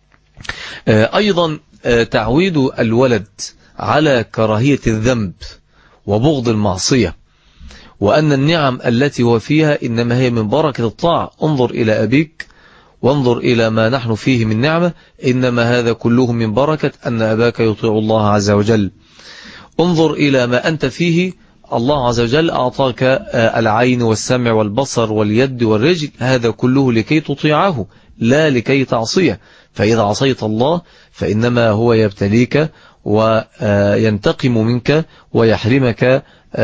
أيضا تعويد الولد على كراهية الذنب وبغض المعصية، وأن النعم التي هو فيها إنما هي من بركة الطاعة. انظر إلى أبيك وانظر إلى ما نحن فيه من نعمة، إنما هذا كله من بركة أن أباك يطيع الله عز وجل. انظر إلى ما أنت فيه، الله عز وجل أعطاك العين والسمع والبصر واليد والرجل، هذا كله لكي تطيعه لا لكي تعصيه. فإذا عصيت الله فإنما هو يبتليك وينتقم منك ويحرمك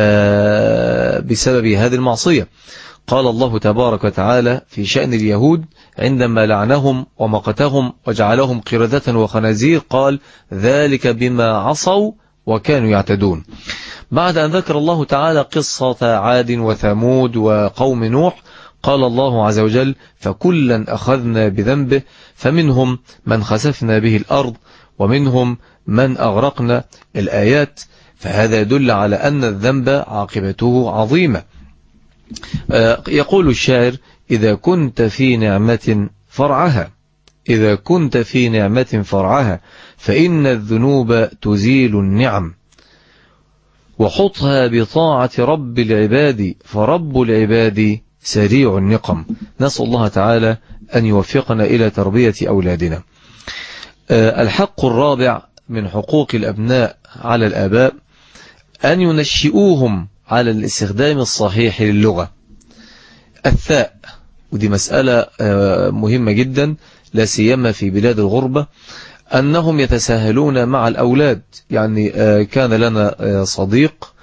بسبب هذه المعصية. قال الله تبارك وتعالى في شأن اليهود عندما لعنهم ومقتهم وجعلهم قردة وخنازير، قال ذلك بما عصوا وكانوا يعتدون. بعد أن ذكر الله تعالى قصة عاد وثمود وقوم نوح، قال الله عز وجل فكلا أخذنا بذنبه فمنهم من خسفنا به الأرض ومنهم من أغرقنا الآيات. فهذا يدل على أن الذنب عاقبته عظيمة. يقول الشاعر إذا كنت في نعمة فرعها، إذا كنت في نعمة فرعها فإن الذنوب تزيل النعم، وحطها بطاعة رب العباد فرب العباد سريع النقم. نسأل الله تعالى أن يوفقنا إلى تربية أولادنا. الحق الرابع من حقوق الأبناء على الآباء أن ينشئوهم على الاستخدام الصحيح للغة. الثاء، ودي مسألة مهمة جدا لا سيما في بلاد الغربة، أنهم يتساهلون مع الأولاد. يعني كان لنا صديق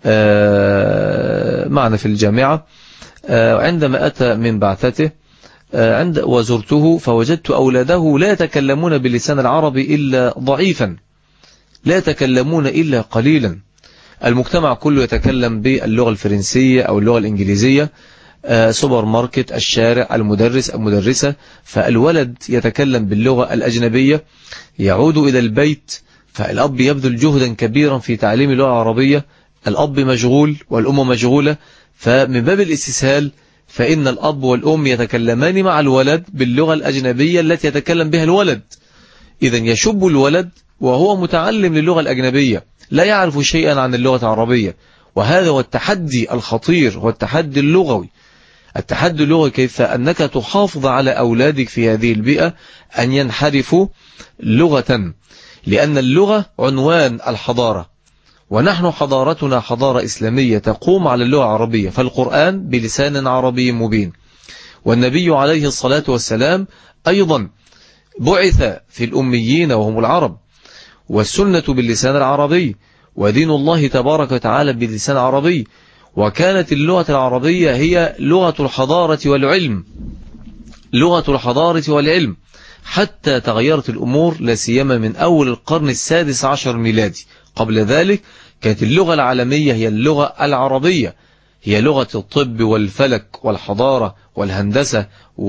معنا في الجامعة، عندما أتى من بعثته وزرته فوجدت أولاده لا يتكلمون باللسان العربي إلا ضعيفا، لا يتكلمون إلا قليلا. المجتمع كله يتكلم باللغة الفرنسية أو اللغة الإنجليزية، سوبر ماركت، الشارع، المدرس، المدرسة. فالولد يتكلم باللغة الأجنبية، يعود إلى البيت فالأب يبذل جهدا كبيرا في تعليم اللغة العربية، الأب مشغول والأم مشغولة، فمن باب الاستسهال فإن الأب والأم يتكلمان مع الولد باللغة الأجنبية التي يتكلم بها الولد. إذن يشب الولد وهو متعلم للغة الأجنبية لا يعرف شيئا عن اللغة العربية، وهذا هو التحدي الخطير، هو التحدي اللغوي. التحدي اللغوي كيف أنك تحافظ على أولادك في هذه البيئة أن ينحرفوا لغة، لأن اللغة عنوان الحضارة، ونحن حضارتنا حضارة إسلامية تقوم على اللغة العربية، فالقرآن بلسان عربي مبين، والنبي عليه الصلاة والسلام أيضا بعث في الأميين وهم العرب، والسنة باللسان العربي، ودين الله تبارك وتعالى باللسان العربي. وكانت اللغة العربية هي لغة الحضارة والعلم، لغة الحضارة والعلم، حتى تغيرت الأمور لا سيما من أول القرن السادس عشر ميلادي. قبل ذلك كانت اللغة العالمية هي اللغة العربية، هي لغة الطب والفلك والحضارة والهندسة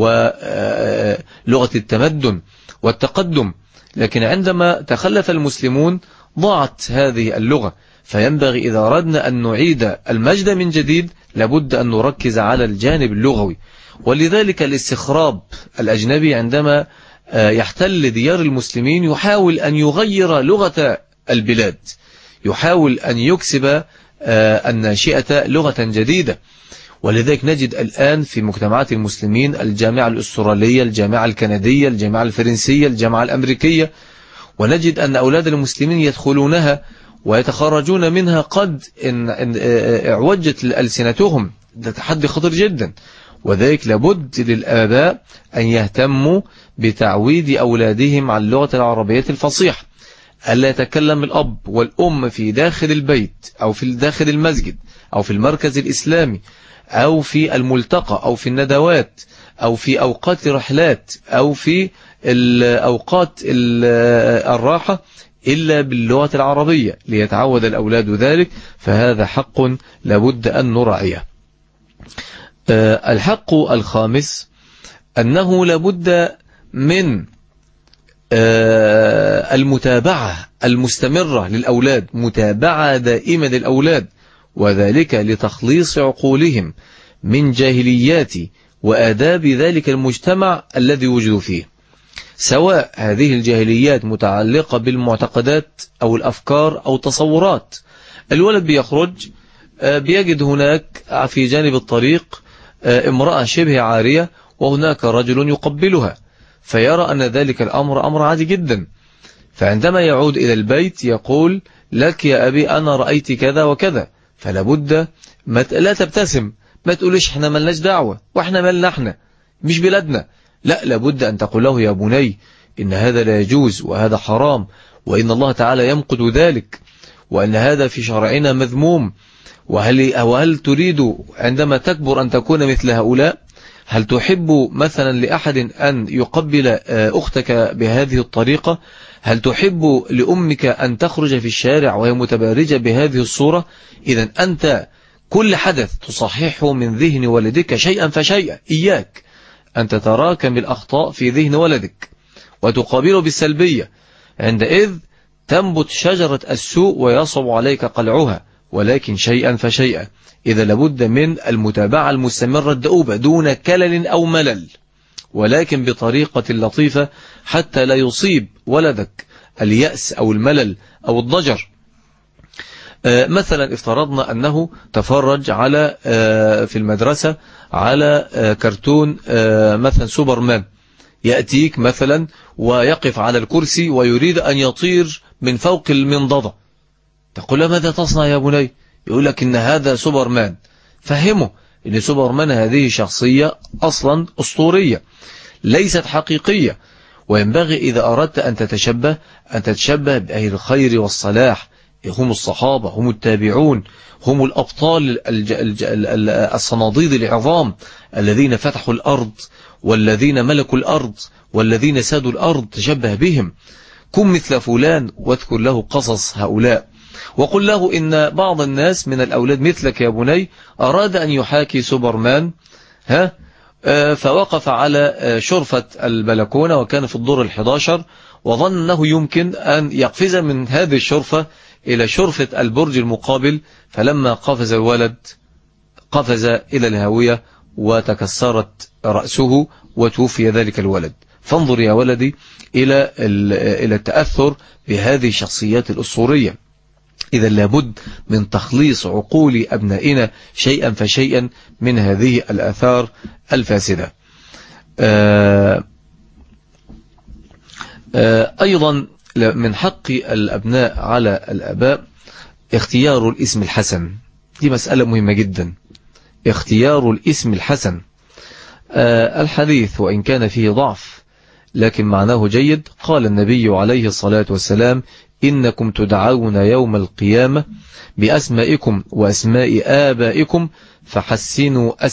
ولغة التمدن والتقدم. لكن عندما تخلف المسلمون ضاعت هذه اللغة، فينبغي إذا أردنا أن نعيد المجد من جديد لابد أن نركز على الجانب اللغوي. ولذلك الاستخراب الأجنبي عندما يحتل ديار المسلمين يحاول أن يغير لغة البلاد، يحاول أن يكسب الناشئة لغة جديدة. ولذلك نجد الآن في مجتمعات المسلمين الجامعة الأسترالية، الجامعة الكندية، الجامعة الفرنسية، الجامعة الأمريكية، ونجد أن أولاد المسلمين يدخلونها ويتخرجون منها قد إن اعوجت ألسنتهم. ده تحدي خطير جدا، وذلك لابد للآباء أن يهتموا بتعويد أولادهم على اللغة العربية الفصيحة، ألا يتكلم الأب والأم في داخل البيت أو في داخل المسجد أو في المركز الإسلامي أو في الملتقى أو في الندوات أو في أوقات رحلات أو في أوقات الراحة إلا باللغة العربية ليتعود الأولاد ذلك، فهذا حق لابد أن نراعيه. الحق الخامس أنه لابد من المتابعة المستمرة للأولاد، متابعة دائمة للأولاد، وذلك لتخليص عقولهم من جاهليات وآداب ذلك المجتمع الذي وجدوا فيه. سواء هذه الجاهليات متعلقة بالمعتقدات أو الأفكار أو التصورات. الولد بيخرج بيجد هناك في جانب الطريق امرأة شبه عارية وهناك رجل يقبلها، فيرى أن ذلك الأمر أمر عادي جدا. فعندما يعود إلى البيت يقول لك يا أبي أنا رأيت كذا وكذا، فلا بد لا تبتسم، ما تقولش احنا ملناش دعوة واحنا ملنا احنا مش بلادنا، لا، لابد أن تقول له يا بني إن هذا لا يجوز وهذا حرام، وإن الله تعالى يمقت ذلك، وأن هذا في شرعنا مذموم. وهل تريد عندما تكبر أن تكون مثل هؤلاء؟ هل تحب مثلا لأحد أن يقبل أختك بهذه الطريقة؟ هل تحب لأمك أن تخرج في الشارع وهي متبارجة بهذه الصورة؟ إذا أنت كل حدث تصححه من ذهن ولدك شيئا فشيئا، إياك أن تتراكم الأخطاء في ذهن ولدك وتقابله بالسلبية، عندئذ تنبت شجرة السوء ويصعب عليك قلعها، ولكن شيئا فشيئا. إذا لابد من المتابعة المستمرة الدؤوبة دون كلل أو ملل، ولكن بطريقة لطيفة حتى لا يصيب ولدك اليأس أو الملل أو الضجر. مثلا افترضنا أنه تفرج على في المدرسة على كرتون مثلا سوبرمان، يأتيك مثلا ويقف على الكرسي ويريد أن يطير من فوق المنضدة، تقول له ماذا تصنع يا بني؟ يقول لك إن هذا سوبرمان. فهمه إن سوبرمان هذه شخصية أصلا أسطورية ليست حقيقية، وينبغي إذا أردت أن تتشبه بأهل الخير والصلاح، هم الصحابة، هم التابعون، هم الأبطال الصناديد العظام الذين فتحوا الأرض والذين ملكوا الأرض والذين سادوا الأرض، تشبه بهم. كن مثل فلان واذكر له قصص هؤلاء، وقل له إن بعض الناس من الأولاد مثلك يا بني أراد أن يحاكي سوبرمان فوقف على شرفة البلكونة وكان في الدور 11، وظن أنه يمكن أن يقفز من هذه الشرفة إلى شرفة البرج المقابل، فلما قفز الولد قفز إلى الهاوية وتكسرت رأسه وتوفي ذلك الولد. فانظر يا ولدي إلى التأثر بهذه الشخصيات الأسطورية. إذا لابد من تخليص عقول أبنائنا شيئا فشيئا من هذه الآثار الفاسدة. أيضا من حق الأبناء على الآباء اختيار الاسم الحسن، دي مسألة مهمة جدا، اختيار الاسم الحسن. الحديث وإن كان فيه ضعف لكن معناه جيد. قال النبي عليه الصلاة والسلام إنكم تدعون يوم القيامة بأسمائكم وأسماء آبائكم فحسنوا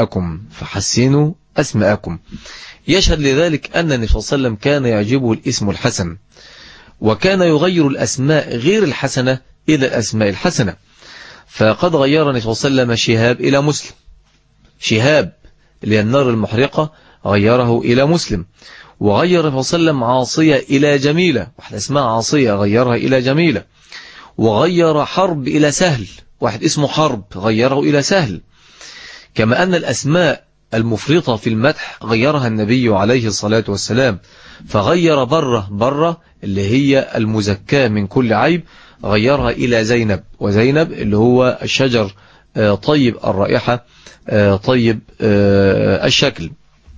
أسماءكم. يشهد لذلك أن النبي صلى الله عليه وسلم كان يعجبه الاسم الحسن، وكان يغير الأسماء غير الحسنة إلى الأسماء الحسنة. فقد غير النبي صلى الله عليه وسلم شهاب إلى مسلم، شهاب للنار المحرقة غيره إلى مسلم، وغير النبي صلى الله عليه وسلم عاصية إلى جميلة، واحد اسمها عاصية غيرها إلى جميلة، وغير حرب إلى سهل، واحد اسمه حرب غيره إلى سهل. كما أن الأسماء المفرطة في المدح غيرها النبي عليه الصلاة والسلام، فغير برة اللي هي المزكاة من كل عيب غيرها إلى زينب، وزينب اللي هو الشجر طيب الرائحة طيب الشكل.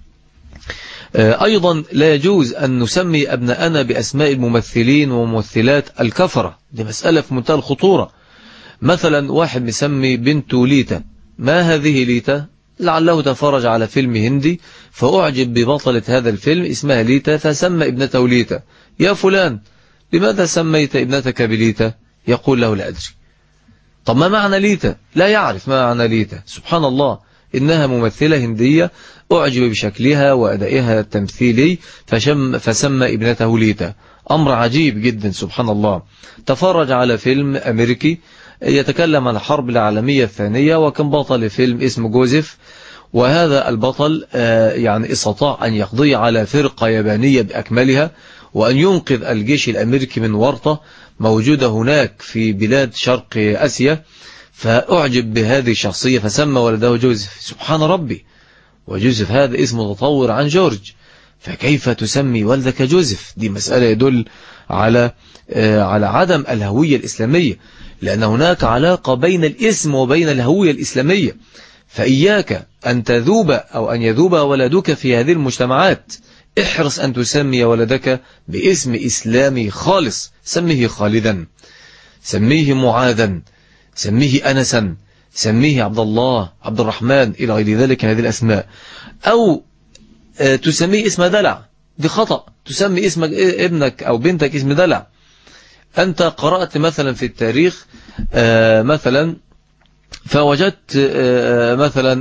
أيضا لا يجوز أن نسمي أبناءنا بأسماء الممثلين وممثلات الكفرة، دي مسألة في منتهى الخطورة. مثلا واحد مسمي بنته ليتا، ما هذه ليتا؟ لعله تفرج على فيلم هندي فأعجب ببطلة هذا الفيلم اسمها ليتا فسمى ابنته ليتا. يا فلان لماذا سميت ابنتك بليتا؟ يقول له لا أدري. طب ما معنى ليتا؟ لا يعرف ما معنى ليتا. سبحان الله، إنها ممثلة هندية أعجب بشكلها وأدائها التمثيلي فسمى ابنته ليتا. أمر عجيب جدا سبحان الله. تفرج على فيلم أمريكي يتكلم عن الحرب العالمية الثانية، وكان بطل فيلم اسمه جوزيف، وهذا البطل يعني استطاع أن يقضي على فرقة يابانية بأكملها وأن ينقذ الجيش الأمريكي من ورطة موجودة هناك في بلاد شرق آسيا، فأعجب بهذه الشخصية فسمى ولده جوزيف. سبحان ربي، وجوزيف هذا اسم متطور عن جورج، فكيف تسمي ولدك جوزيف؟ دي مسألة يدل على عدم الهوية الإسلامية، لأن هناك علاقة بين الاسم وبين الهوية الإسلامية. فإياك أن تذوب أو أن يذوب ولدك في هذه المجتمعات. احرص أن تسمي ولدك باسم إسلامي خالص. سميه خالدا، سميه معاذا، سميه أنسا، سميه عبد الله، عبد الرحمن، إلى غير ذلك هذه الأسماء. أو تسميه اسم دلع، دي خطأ. تسمي اسم ابنك أو بنتك اسم دلع. أنت قرأت مثلا في التاريخ مثلا فوجدت مثلا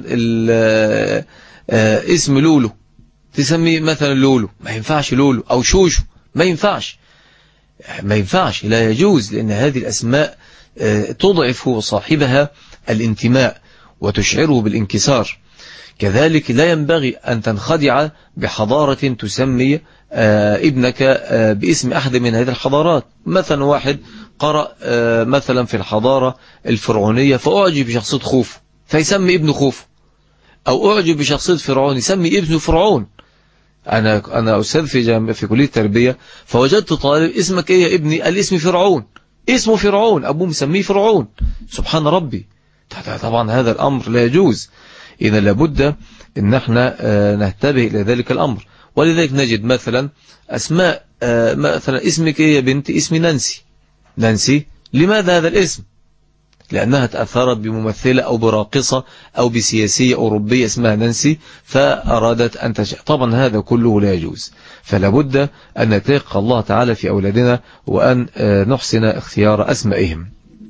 اسم لولو، تسمي مثلا لولو. ما ينفعش لولو. أو شوشو، ما ينفعش، ما ينفعش، لا يجوز، لأن هذه الأسماء تضعف صاحبها الانتماء وتشعره بالانكسار. كذلك لا ينبغي أن تنخدع بحضارة تسمي ابنك باسم أحد من هذه الحضارات. مثلا واحد قرأ مثلا في الحضارة الفرعونية فأعجب بشخصية خوفو فيسمي ابنه خوفو، أو أعجب بشخصية فرعون يسمي ابنه فرعون. أنا أستاذ في كلية التربية، فوجدت طالب اسمك إيه يا ابني؟ الاسم فرعون، اسمه فرعون، أبوه مسميه فرعون. سبحان ربي. طبعا هذا الأمر لا يجوز. إذا لابد أن احنا نهتبه إلى ذلك الأمر. ولذلك نجد مثلا أسماء، مثلا اسمك إيه يا بنتي؟ اسمي نانسي. نانسي، لماذا هذا الاسم؟ لأنها تأثرت بممثلة أو براقصة أو بسياسية أوروبية اسمها نانسي فأرادت أن تشاء. طبعا هذا كله لا يجوز. فلا بد أن نتقي الله تعالى في أولادنا وأن نحسن اختيار أسمائهم.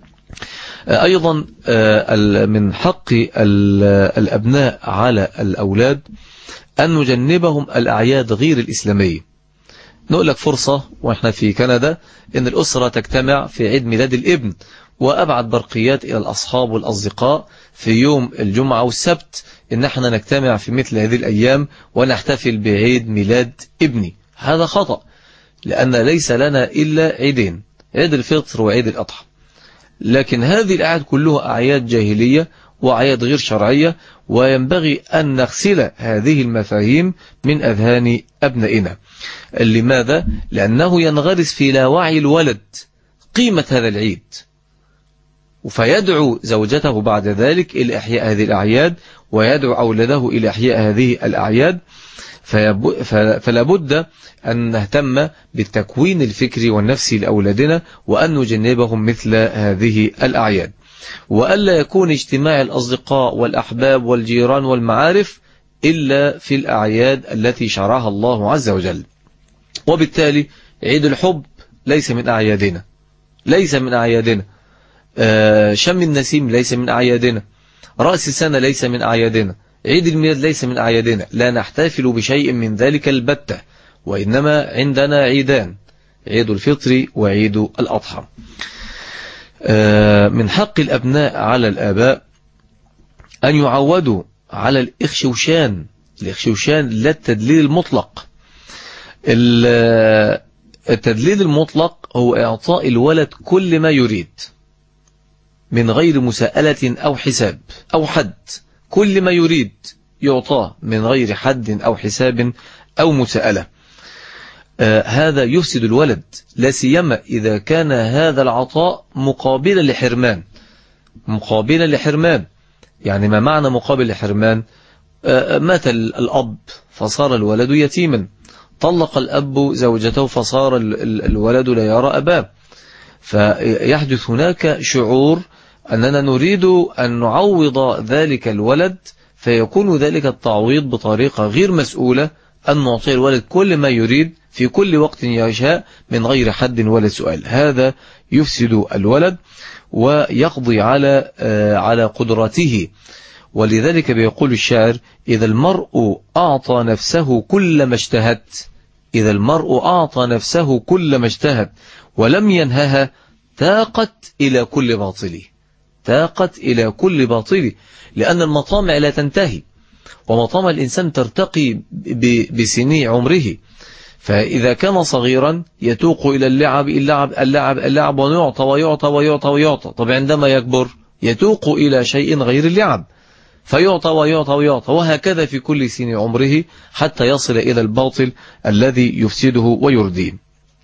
أيضا من حق الأبناء على الأولاد أن نجنبهم الأعياد غير الإسلامية. نقول لك فرصة وإحنا في كندا إن الأسرة تجتمع في عيد ميلاد الابن، وأبعد برقيات إلى الأصحاب والأصدقاء في يوم الجمعة والسبت إن احنا نجتمع في مثل هذه الأيام ونحتفل بعيد ميلاد ابني. هذا خطأ، لأن ليس لنا إلا عيدين، عيد الفطر وعيد الأضحى. لكن هذه الأعياد كلها أعياد جاهلية وأعياد غير شرعية، وينبغي أن نغسل هذه المفاهيم من أذهان أبنائنا. لماذا؟ لأنه ينغرس في لاوعي الولد قيمة هذا العيد، فيدعو زوجته بعد ذلك إلى إحياء هذه الأعياد، ويدعو أولاده إلى إحياء هذه الأعياد. فلا بد أن نهتم بالتكوين الفكري والنفسي لأولادنا، وأن نجنبهم مثل هذه الأعياد، وألا يكون اجتماع الأصدقاء والأحباب والجيران والمعارف إلا في الأعياد التي شرعها الله عز وجل. وبالتالي عيد الحب ليس من أعيادنا، ليس من أعيادنا. شم النسيم ليس من أعيادنا، رأس السنة ليس من أعيادنا، عيد الميلاد ليس من أعيادنا. لا نحتفل بشيء من ذلك البتة، وإنما عندنا عيدان، عيد الفطر وعيد الأضحى. من حق الأبناء على الآباء أن يعودوا على الإخشوشان. الإخشوشان لا التدليل المطلق. التدليل المطلق هو إعطاء الولد كل ما يريد من غير مساءلة أو حساب أو حد. كل ما يريد يعطاه من غير حد أو حساب أو مساءلة. هذا يفسد الولد، لا سيما إذا كان هذا العطاء مقابلا لحرمان. مقابلا لحرمان يعني ما معنى مقابل لحرمان؟ مات الأب فصار الولد يتيما، طلق الأب زوجته فصار الولد لا يرى أباه، فيحدث هناك شعور أننا نريد أن نعوض ذلك الولد، فيكون ذلك التعويض بطريقة غير مسؤولة، أن نعطي الولد كل ما يريد في كل وقت يشاء من غير حد ولا سؤال. هذا يفسد الولد ويقضي على قدرته. ولذلك بيقول الشاعر: إذا المرء أعطى نفسه كل ما اشتهت، إذا المرء أعطى نفسه كل ما اشتهت ولم ينهها تاقت إلى كل باطل، تاقت إلى كل باطل. لأن المطامع لا تنتهي، ومطامع الإنسان ترتقي بسني عمره. فإذا كان صغيرا يتوق إلى اللعب ويعطى ويعطى ويعطى ويعطى. طب عندما يكبر يتوق إلى شيء غير اللعب، فيعطى ويعطى ويعطى، وهكذا في كل سن عمره حتى يصل إلى الباطل الذي يفسده ويرديه.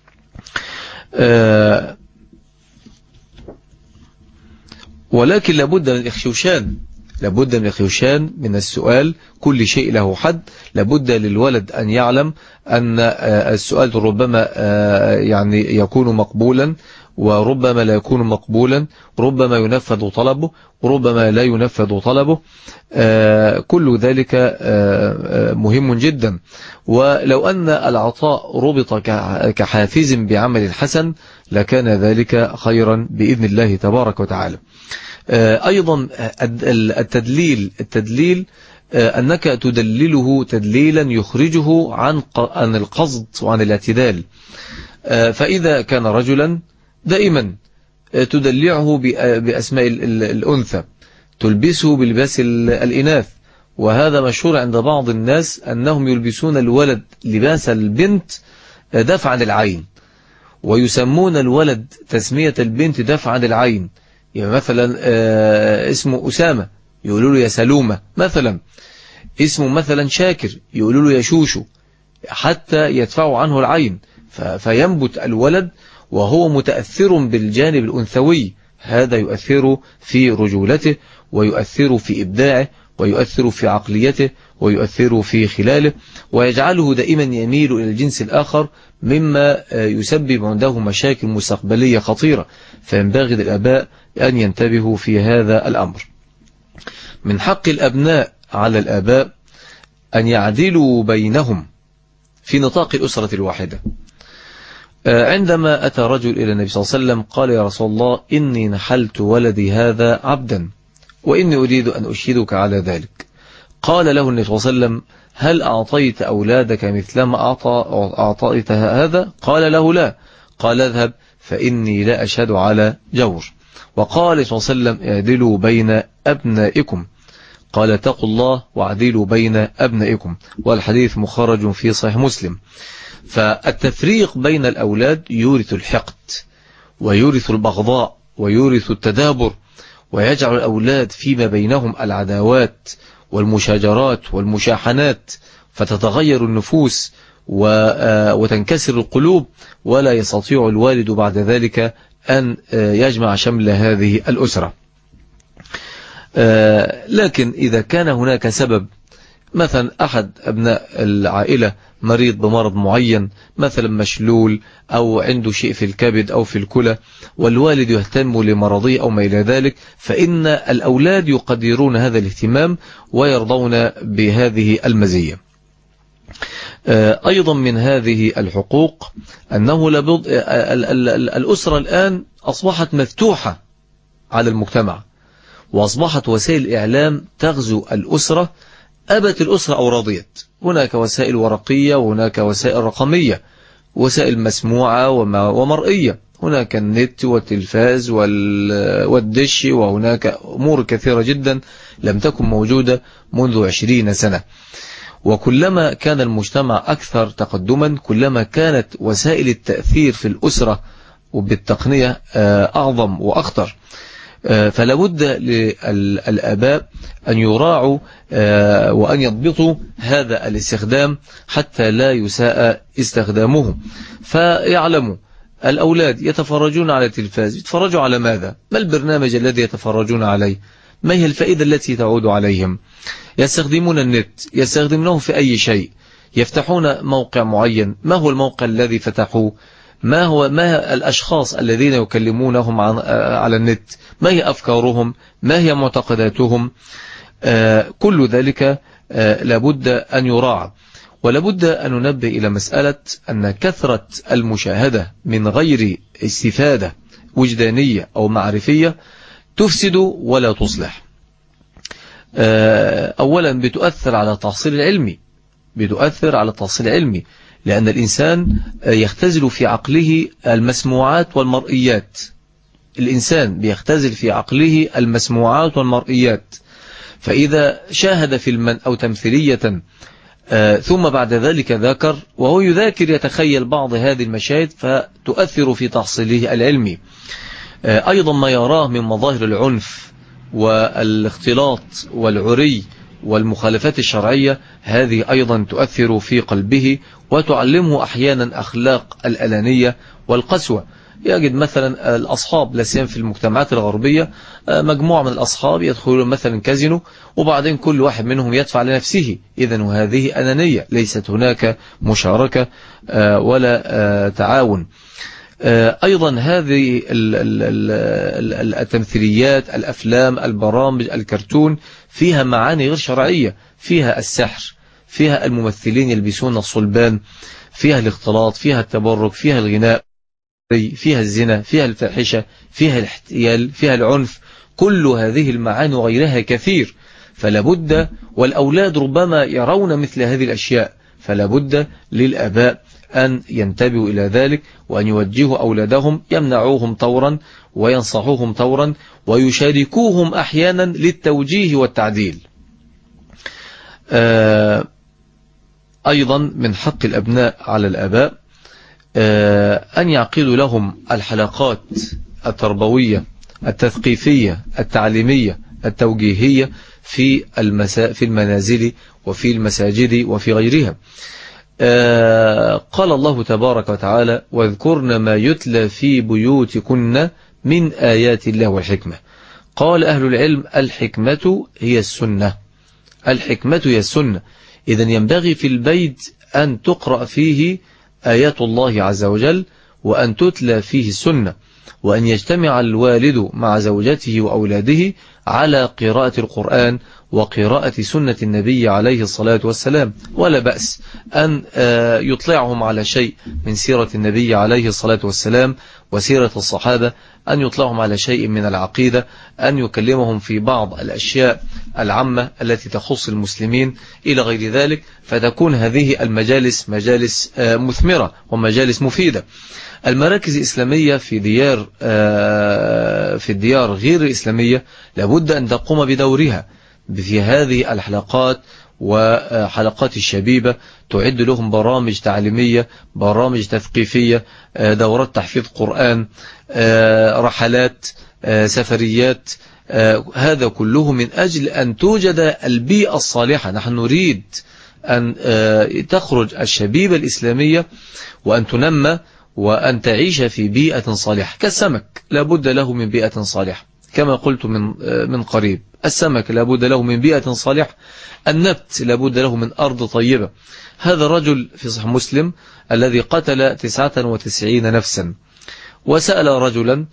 ولكن لابد من الإخشوشان، لابد من الخيوشان من السؤال، كل شيء له حد. لابد للولد أن يعلم أن السؤال ربما يعني يكون مقبولا، وربما لا يكون مقبولا، ربما ينفذ طلبه وربما لا ينفذ طلبه. كل ذلك مهم جدا. ولو أن العطاء ربط كحافز بعمل الحسن لكان ذلك خيرا بإذن الله تبارك وتعالى. أيضا التدليل أنك تدلله تدليلا يخرجه عن القصد وعن الاعتدال. فإذا كان رجلا دائما تدلعه بأسماء الأنثى، تلبسه بلباس الإناث، وهذا مشهور عند بعض الناس أنهم يلبسون الولد لباس البنت دفع عن العين، ويسمون الولد تسمية البنت دفع عن العين. يعني مثلا اسمه أسامة يقولوا له يا سلومة، مثلا اسمه مثلا شاكر يقولوا له يا شوشو، حتى يدفعوا عنه العين، فينبت الولد وهو متأثر بالجانب الأنثوي. هذا يؤثر في رجولته، ويؤثر في إبداعه، ويؤثر في عقليته، ويؤثر في خلاله، ويجعله دائما يميل إلى الجنس الآخر، مما يسبب عنده مشاكل مستقبلية خطيرة. فينبغي للآباء أن ينتبهوا في هذا الأمر. من حق الأبناء على الآباء أن يعدلوا بينهم في نطاق الأسرة الواحدة. عندما أتى رجل إلى النبي صلى الله عليه وسلم قال يا رسول الله إني نحلت ولدي هذا عبدا وإني أريد أن أشهدك على ذلك. قال له النبي صلى الله عليه وسلم هل أعطيت أولادك مثلما أعطيت هذا؟ قال له لا. قال اذهب فإني لا أشهد على جور. وقال صلى الله عليه وسلم اعدلوا بين أبنائكم. قال اتقوا الله واعدلوا بين أبنائكم. والحديث مخرج في صحيح مسلم. فالتفريق بين الأولاد يورث الحقد ويورث البغضاء ويورث التدابر، ويجعل الأولاد فيما بينهم العداوات والمشاجرات والمشاحنات، فتتغير النفوس وتنكسر القلوب، ولا يستطيع الوالد بعد ذلك أن يجمع شمل هذه الأسرة. لكن إذا كان هناك سبب، مثلا أحد أبناء العائلة مريض بمرض معين، مثلا مشلول أو عنده شيء في الكبد أو في الكلى، والوالد يهتم لمرضه أو ما إلى ذلك، فإن الأولاد يقدرون هذا الاهتمام ويرضون بهذه المزية. أيضا من هذه الحقوق أنه الأسرة الآن أصبحت مفتوحة على المجتمع، وأصبحت وسائل الإعلام تغزو الأسرة، أبت الأسرة أو رضيت. هناك وسائل ورقية وهناك وسائل رقمية، وسائل مسموعة ومرئية، هناك النت والتلفاز والدش، وهناك أمور كثيرة جدا لم تكن موجودة منذ 20 سنة. وكلما كان المجتمع أكثر تقدما كلما كانت وسائل التأثير في الأسرة وبالتقنية أعظم وأخطر. فلا بد للآباء أن يراعوا وأن يضبطوا هذا الاستخدام حتى لا يساء استخدامه. فيعلموا الأولاد يتفرجون على التلفاز، يتفرجوا على ماذا؟ ما البرنامج الذي يتفرجون عليه؟ ما هي الفائدة التي تعود عليهم؟ يستخدمون النت، يستخدمونه في أي شيء، يفتحون موقع معين، ما هو الموقع الذي فتحوه؟ ما الأشخاص الذين يكلمونهم على النت؟ ما هي أفكارهم؟ ما هي معتقداتهم؟ كل ذلك لابد أن يراعى. ولابد أن ننبه إلى مسألة أن كثرة المشاهدة من غير استفادة وجدانية أو معرفية تفسد ولا تصلح. أولا بتؤثر على التحصيل العلمي، لأن الإنسان يختزل في عقله المسموعات والمرئيات. الإنسان بيختزل في عقله المسموعات والمرئيات، فإذا شاهد فيلما أو تمثيلية ثم بعد ذلك ذاكر، وهو يذاكر يتخيل بعض هذه المشاهد فتؤثر في تحصيله العلمي. أيضا ما يراه من مظاهر العنف والاختلاط والعري والمخالفات الشرعية، هذه أيضا تؤثر في قلبه وتعلمه أحيانا أخلاق الأنانية والقسوة. يجد مثلا الأصحاب لا سيما في المجتمعات الغربية مجموعة من الأصحاب يدخلون مثلا كازينو، وبعدين كل واحد منهم يدفع لنفسه. إذن وهذه أنانية، ليست هناك مشاركة ولا تعاون. أيضا هذه التمثيليات، الأفلام، البرامج، الكرتون فيها معاني غير شرعية، فيها السحر، فيها الممثلين يلبسون الصلبان، فيها الاختلاط، فيها التبرك، فيها الغناء، فيها الزنا، فيها الفاحشة، فيها الاحتيال، فيها العنف. كل هذه المعاني وغيرها كثير، فلا بد، والأولاد ربما يرون مثل هذه الأشياء، فلا بد للآباء أن ينتبهوا إلى ذلك، وأن يوجهوا أولادهم، يمنعوهم طورا وينصحوهم طورا ويشاركوهم أحيانا للتوجيه والتعديل. أيضا من حق الأبناء على الآباء أن يعقدوا لهم الحلقات التربوية التثقيفية التعليمية التوجيهية في المنازل وفي المساجد وفي غيرها. قال الله تبارك وتعالى: واذكرن ما يتلى في بيوتكن من آيات الله والحكمة. قال أهل العلم: الحكمة هي السنة، الحكمة هي السنة. إذن ينبغي في البيت أن تقرأ فيه آيات الله عز وجل، وأن تتلى فيه السنة، وأن يجتمع الوالد مع زوجته وأولاده على قراءة القرآن وقراءة سنة النبي عليه الصلاة والسلام. ولا بأس أن يطلعهم على شيء من سيرة النبي عليه الصلاة والسلام وسيرة الصحابة، أن يطلعهم على شيء من العقيدة، أن يكلمهم في بعض الأشياء العامة التي تخص المسلمين إلى غير ذلك، فتكون هذه المجالس مجالس مثمرة ومجالس مفيدة. المراكز الإسلامية في الديار غير الإسلامية لابد أن تقوم بدورها في هذه الحلقات وحلقات الشبيبة، تعد لهم برامج تعليمية، برامج تثقيفية، دورات تحفيظ قرآن، رحلات، سفريات. هذا كله من أجل أن توجد البيئة الصالحة. نحن نريد أن تخرج الشبيبة الإسلامية وأن تنمى وأن تعيش في بيئة صالحة. كالسمك لابد له من بيئة صالحة، كما قلت من قريب، السمك لابد له من بيئة صالحة، النبت لابد له من أرض طيبة. هذا الرجل في صحيح مسلم الذي قتل 99 نفسا، وسأل رجلا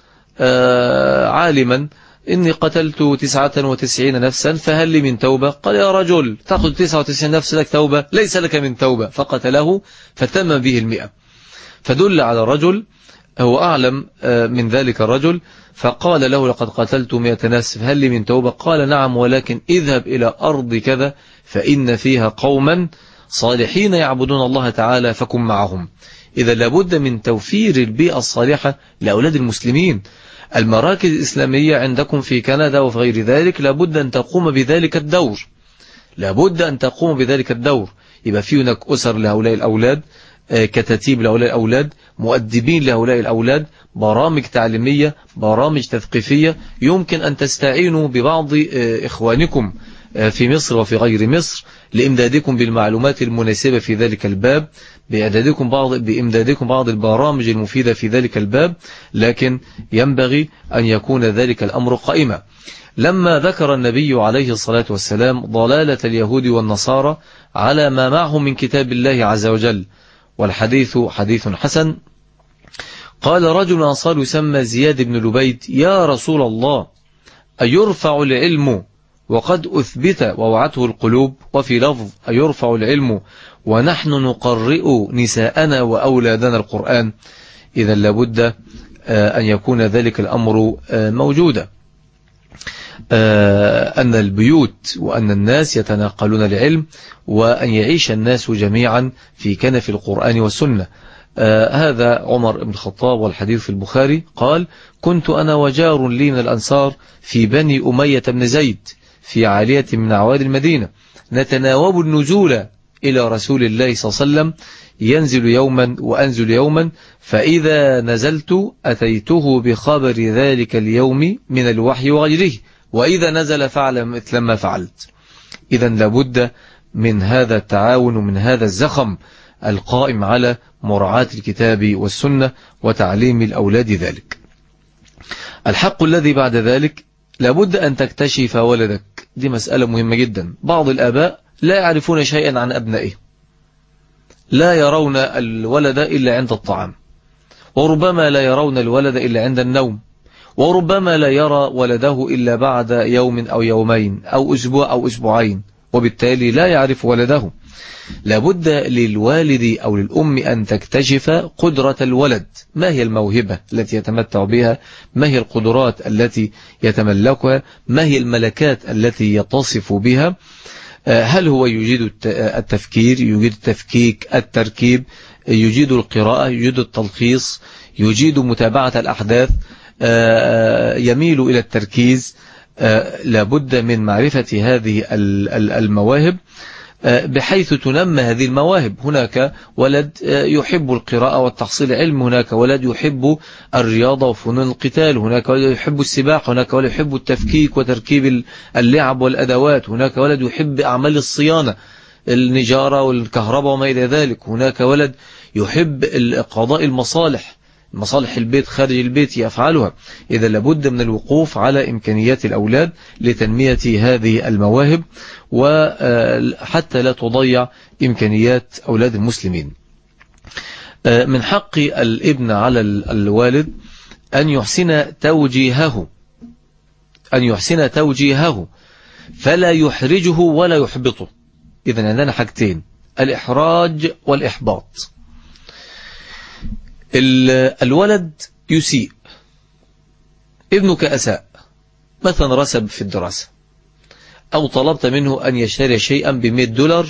عالما: إني قتلت 99 نفسا فهل لي من توبة؟ قال: يا رجل، تأخذ 99 نفس لك توبة؟ ليس لك من توبة. فقتله فتم به 100. فدل على رجل هو أعلم من ذلك الرجل، فقال له: لقد قتلت 100 نفس فهل لي من توبة؟ قال: نعم، ولكن اذهب إلى أرض كذا فإن فيها قوما صالحين يعبدون الله تعالى فكن معهم. إذا لابد من توفير البيئة الصالحة لأولاد المسلمين. المراكز الإسلامية عندكم في كندا وفي غير ذلك لابد أن تقوم بذلك الدور، لابد أن تقوم بذلك الدور. يبقى في هناك أسر لهؤلاء الأولاد، كتاتيب لهؤلاء الأولاد، مؤدبين لهؤلاء الأولاد، برامج تعليمية، برامج تثقيفية. يمكن أن تستعينوا ببعض إخوانكم في مصر وفي غير مصر لإمدادكم بالمعلومات المناسبة في ذلك الباب، بإمدادكم بعض البرامج المفيدة في ذلك الباب، لكن ينبغي أن يكون ذلك الأمر قائما. لما ذكر النبي عليه الصلاة والسلام ضلالة اليهود والنصارى على ما معهم من كتاب الله عز وجل، والحديث حديث حسن، قال رجل أنصار يسمى زياد بن لبيد: يا رسول الله، أيرفع العلم وقد أثبت ووعته القلوب؟ وفي لفظ: أيرفع العلم ونحن نقرئ نساءنا وأولادنا القرآن؟ إذا لابد أن يكون ذلك الأمر موجودا، أن البيوت وأن الناس يتناقلون العلم، وأن يعيش الناس جميعا في كنف القرآن والسنة. هذا عمر بن الخطاب، والحديث في البخاري، قال: كنت أنا وجار لي من الأنصار في بني أمية بن زيد في عالية من أعواد المدينة، نتناوب النزول إلى رسول الله صلى الله عليه وسلم، ينزل يوما وأنزل يوما، فإذا نزلت أتيته بخبر ذلك اليوم من الوحي وغيره، وإذا نزل فعل مثل ما فعلت. إذا لابد من هذا التعاون ومن هذا الزخم القائم على مراعاة الكتاب والسنة وتعليم الأولاد ذلك. الحق الذي بعد ذلك لابد أن تكتشف ولدك. دي مسألة مهمة جدا. بعض الآباء لا يعرفون شيئا عن أبنائه، لا يرون الولد إلا عند الطعام، وربما لا يرون الولد إلا عند النوم، وربما لا يرى ولده إلا بعد يوم أو يومين أو أسبوع أو أسبوعين، وبالتالي لا يعرف ولده. لابد للوالد أو للأم أن تكتشف قدرة الولد، ما هي الموهبة التي يتمتع بها، ما هي القدرات التي يتملكها، ما هي الملكات التي يتصف بها. هل هو يجيد التفكير، يجيد التفكيك، التركيب، يجيد القراءة، يجيد التلخيص، يجيد متابعة الأحداث، يميل إلى التركيز. لابد من معرفة هذه المواهب بحيث تنمى هذه المواهب. هناك ولد يحب القراءة والتحصيل العلم، هناك ولد يحب الرياضة وفنون القتال، هناك ولد يحب السباحة، هناك ولد يحب التفكيك وتركيب اللعب والأدوات، هناك ولد يحب أعمال الصيانة، النجارة والكهرباء وما إلى ذلك، هناك ولد يحب قضاء مصالح البيت خارج البيت يفعلها. إذا لابد من الوقوف على إمكانيات الأولاد لتنمية هذه المواهب، وحتى لا تضيع إمكانيات أولاد المسلمين. من حق الابن على الوالد أن يحسن توجيهه فلا يحرجه ولا يحبطه. إذن عندنا حاجتين: الإحراج والإحباط. الولد يسيء، ابنك أساء، مثلا رسب في الدراسة، أو طلبت منه أن يشتري شيئا ب$100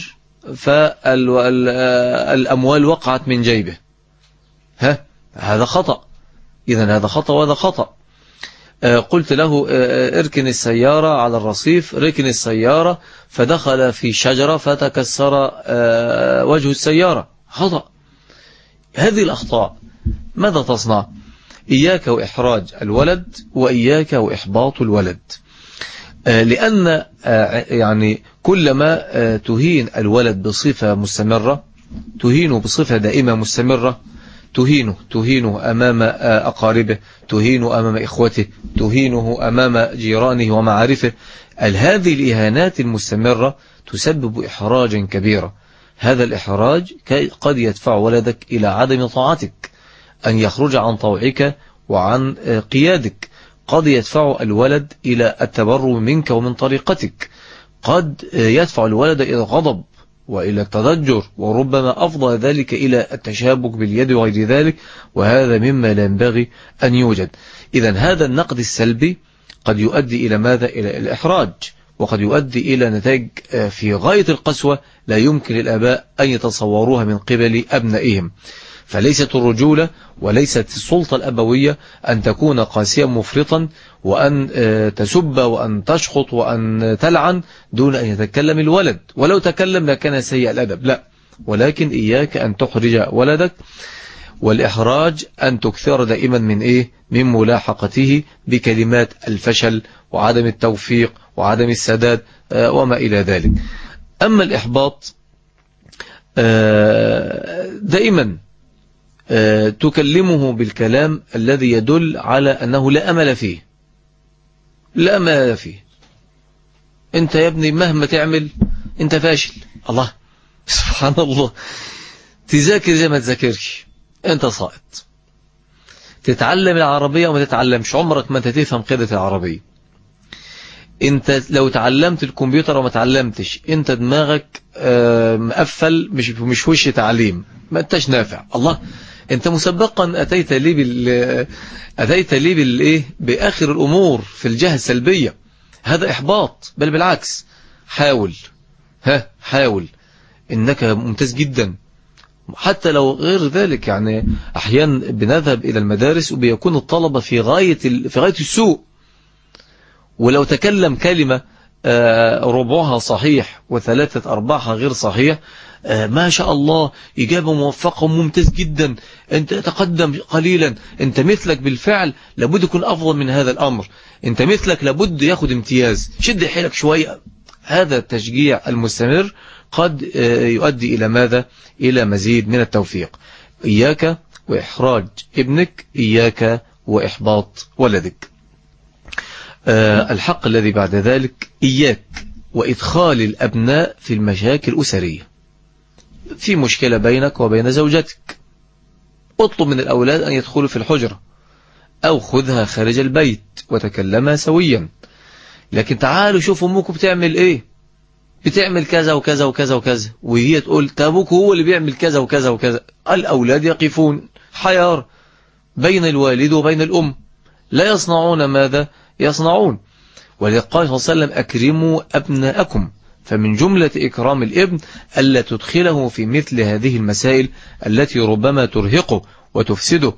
فالأموال وقعت من جيبه، هذا خطأ. إذن هذا خطأ وهذا خطأ. قلت له اركن السيارة على الرصيف، ركن السيارة فدخل في شجرة فتكسر وجه السيارة، خطأ. هذه الأخطاء ماذا تصنع؟ إياك وإحراج الولد وإياك وإحباط الولد، لأن يعني كلما تهين الولد بصفة مستمرة، تهينه بصفة دائمة مستمرة، تهينه أمام أقاربه، تهينه أمام إخوته، تهينه أمام جيرانه ومعارفه. هذه الإهانات المستمرة تسبب إحراجا كبيرا. هذا الإحراج قد يدفع ولدك إلى عدم طاعتك، أن يخرج عن طوعك وعن قيادك. قد يدفع الولد إلى التبرم منك ومن طريقتك، قد يدفع الولد إلى الغضب وإلى التضجر، وربما أفضى ذلك إلى التشابك باليد وغير ذلك، وهذا مما لا ينبغي أن يوجد. إذن هذا النقد السلبي قد يؤدي إلى ماذا؟ إلى الإحراج، وقد يؤدي إلى نتائج في غاية القسوة لا يمكن للآباء أن يتصوروها من قبل أبنائهم. فليست الرجولة وليست السلطة الأبوية أن تكون قاسيا مفرطا، وأن تسب وأن تشخط وأن تلعن دون أن يتكلم الولد، ولو تكلم لكان سيء الأدب، لا، ولكن إياك أن تحرج ولدك. والإحراج أن تكثر دائما من ملاحقته بكلمات الفشل وعدم التوفيق وعدم السداد وما إلى ذلك. أما الإحباط دائما تكلمه بالكلام الذي يدل على أنه لا أمل فيه، لا أمل فيه. أنت يا ابني مهما تعمل أنت فاشل. الله، سبحان الله. تذاكر زي ما تذاكرش أنت ساقط. تتعلم العربية وما تتعلمش، عمرك ما أنت تفهم قيادة العربية. أنت لو تعلمت الكمبيوتر وما تعلمتش أنت دماغك مقفل، مش وش تعليم، ما أنتش نافع. الله، أنت مسبقا أتيت لي بآخر الأمور في الجهة السلبية. هذا إحباط، بل بالعكس، حاول، إنك ممتاز جدا. حتى لو غير ذلك، يعني أحيانا بنذهب إلى المدارس وبيكون الطلبة في غاية السوء، ولو تكلم كلمة ربعها صحيح وثلاثة أرباعها غير صحيح، ما شاء الله إجابة موفقة وممتاز جدا، أنت تقدم قليلا، أنت مثلك بالفعل لابد يكون أفضل من هذا الأمر، أنت مثلك لابد ياخد امتياز، شد حيلك شوية. هذا التشجيع المستمر قد يؤدي إلى ماذا؟ إلى مزيد من التوفيق. إياك وإحراج ابنك، إياك وإحباط ولدك. الحق الذي بعد ذلك: إياك وإدخال الأبناء في المشاكل الأسرية. في مشكلة بينك وبين زوجتك، اطلب من الأولاد أن يدخلوا في الحجرة أو خذها خارج البيت وتكلما سويا. لكن تعالوا شوفوا أمكم بتعمل إيه، بتعمل كذا وكذا وكذا وكذا، وهي تقول تابوك هو اللي بيعمل كذا وكذا وكذا. الأولاد يقفون حيار بين الوالد وبين الأم، لا يصنعون ماذا يصنعون. ولقال صلى الله عليه وسلم: أكرموا أبناءكم. فمن جملة إكرام الابن ألا تدخله في مثل هذه المسائل التي ربما ترهقه وتفسده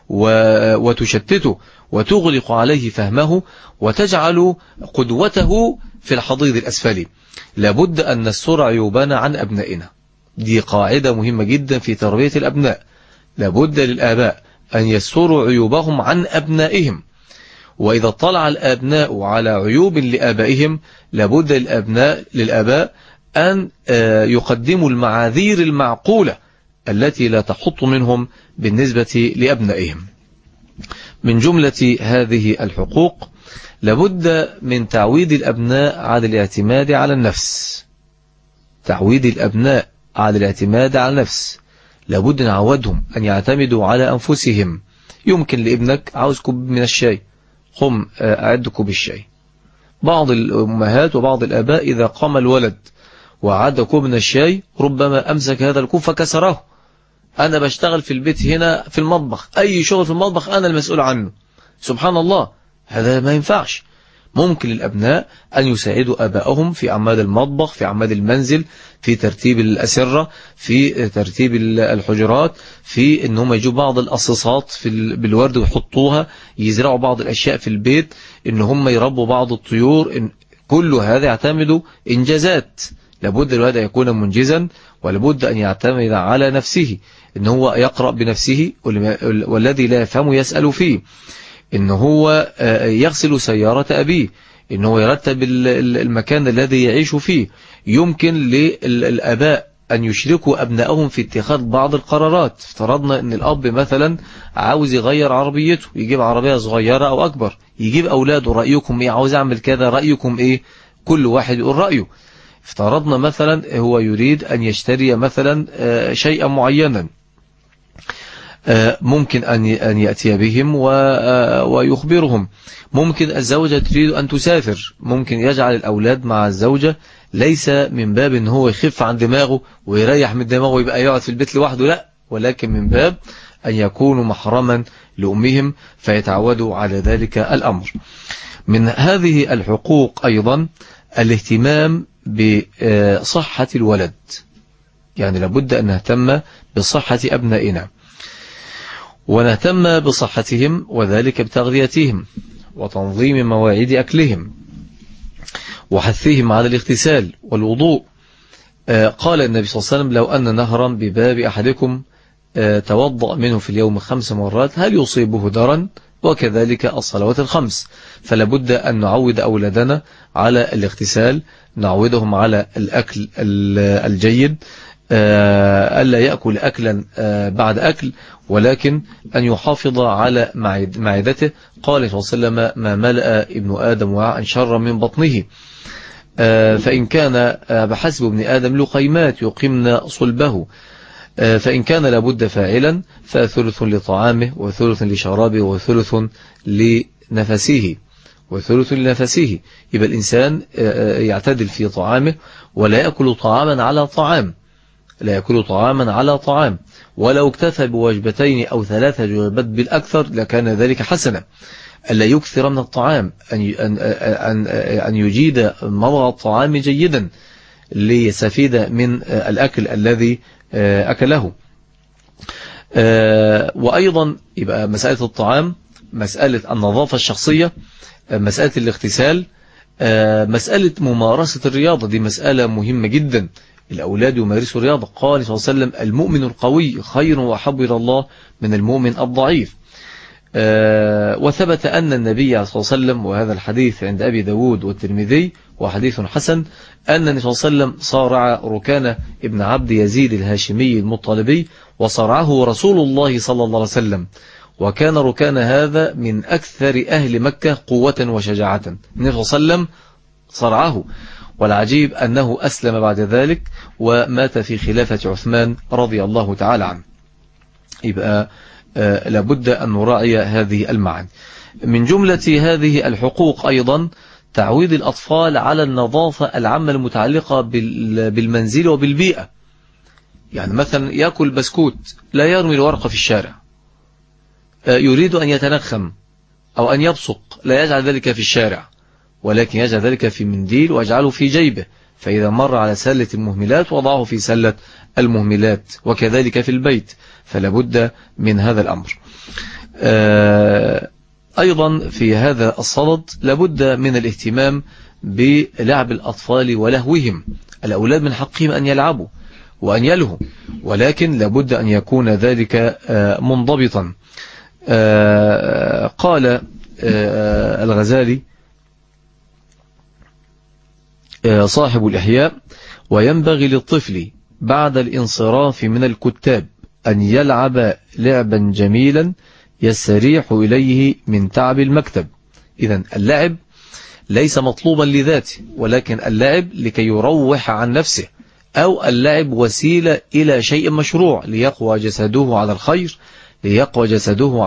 وتشتته وتغلق عليه فهمه وتجعل قدوته في الحضيض الأسفلي. لابد أن نستر عيوبنا عن أبنائنا، دي قاعدة مهمة جدا في تربية الأبناء. لابد للآباء أن يستروا عيوبهم عن أبنائهم، وإذا طلع الأبناء على عيوب لآبائهم لابد للآباء أن يقدموا المعاذير المعقولة التي لا تحط منهم بالنسبة لأبنائهم. من جملة هذه الحقوق لابد من تعويد الأبناء على الاعتماد على النفس. تعويد الأبناء على الاعتماد على النفس، لابد نعودهم أن يعتمدوا على أنفسهم. يمكن لابنك عاوز كوب من الشاي، قم أعد كوب الشاي. بعض الأمهات وبعض الآباء إذا قام الولد وأعد كوب من الشاي ربما أمسك هذا الكوب فكسره. أنا بشتغل في البيت هنا في المطبخ، أي شغل في المطبخ أنا المسؤول عنه. سبحان الله، هذا ما ينفعش. ممكن للأبناء أن يساعدوا أبائهم في أعمال المطبخ، في أعمال المنزل، في ترتيب الأسرة، في ترتيب الحجرات، في أنهم يجوا بعض الأصصات بالورد ويحطوها، يزرعوا بعض الأشياء في البيت، أن هم يربوا بعض الطيور. كل هذا يعتمد إنجازات. لابد الولد يكون منجزا، ولابد أن يعتمد على نفسه، أن هو يقرأ بنفسه، والذي لا يفهم يسأل فيه، إن هو يغسل سيارة أبيه، إن هو يرتب المكان الذي يعيش فيه. يمكن للآباء أن يشركوا أبنائهم في اتخاذ بعض القرارات. افترضنا أن الأب مثلا عاوز يغير عربيته، يجيب عربية صغيرة أو أكبر، يجيب أولاده: رأيكم إيه؟ عاوز أعمل كذا، رأيكم إيه؟ كل واحد يقول رأيه. افترضنا مثلا هو يريد أن يشتري مثلا شيئا معينا، ممكن أن يأتي بهم ويخبرهم. ممكن الزوجة تريد أن تسافر، ممكن يجعل الأولاد مع الزوجة، ليس من باب أن هو يخف عن دماغه ويريح من دماغه ويبقى يقعد في البيت لوحده، لا، ولكن من باب أن يكونوا محرما لأمهم فيتعودوا على ذلك الأمر. من هذه الحقوق أيضا الاهتمام بصحة الولد، يعني لابد أن نهتم بصحة أبنائنا ونهتم بصحتهم، وذلك بتغذيتهم وتنظيم مواعيد أكلهم وحثهم على الاغتسال والوضوء. قال النبي صلى الله عليه وسلم: لو أن نهرا بباب أحدكم توضأ منه في اليوم 5 مرات هل يصيبه درن؟ وكذلك الصلوات الخمس. فلابد أن نعود أولادنا على الاغتسال، نعودهم على الأكل الجيد، ألا يأكل أكلا بعد أكل، ولكن أن يحافظ على معدته. قال صلى الله عليه وسلم: ما ملأ ابن آدم وعاء شر من بطنه، فإن كان بحسب ابن آدم لقيمات يقمن صلبه، فإن كان لابد فاعلا فثلث لطعامه وثلث لشرابه وثلث لنفسه يبقى الإنسان يعتدل في طعامه، ولا يأكل طعاما على طعام، ولو اكتفى بوجبتين أو 3 وجبات بالأكثر لكان ذلك حسنا. ألا يكثر من الطعام، أن يجيد مضغ الطعام جيدا ليستفيد من الأكل الذي أكله. وأيضا يبقى مسألة الطعام، مسألة النظافة الشخصية، مسألة الاغتسال، مسألة ممارسة الرياضة، دي مسألة مهمة جدا. الأولاد يمارسوا رياضة. قال صلى الله عليه وسلم المؤمن القوي خير وأحب إلى الله من المؤمن الضعيف. وثبت أن النبي صلى الله عليه وسلم، وهذا الحديث عند أبي داود والترمذي وحديث حسن، أن النبي صلى الله عليه وسلم صارع ركان ابن عبد يزيد الهاشمي المطلبي، وصارعه رسول الله صلى الله عليه وسلم، وكان ركان هذا من أكثر أهل مكة قوة وشجاعة. النبي صلى الله عليه وسلم صرعه، والعجيب أنه أسلم بعد ذلك ومات في خلافة عثمان رضي الله تعالى عنه. يبقى لابد أن نراعي هذه المعاني. من جملة هذه الحقوق أيضا تعويد الأطفال على النظافة العامة المتعلقة بالمنزل وبالبيئة. يعني مثلا يأكل بسكوت لا يرمي الورقة في الشارع، يريد أن يتنخم أو أن يبصق لا يجعل ذلك في الشارع، ولكن يجعل ذلك في منديل ويجعله في جيبه، فإذا مر على سلة المهملات وضعه في سلة المهملات، وكذلك في البيت، فلا بد من هذا الأمر. أيضا في هذا الصدد لابد من الاهتمام بلعب الأطفال ولهوهم. الأولاد من حقهم أن يلعبوا وأن يلهوا، ولكن لابد أن يكون ذلك منضبطا. قال الغزالي صاحب الإحياء: وينبغي للطفل بعد الانصراف من الكتاب أن يلعب لعبا جميلا يستريح إليه من تعب المكتب. إذن اللعب ليس مطلوبا لذاته، ولكن اللعب لكي يروح عن نفسه، أو اللعب وسيلة إلى شيء مشروع ليقوى جسده على الخير، ليقوى جسده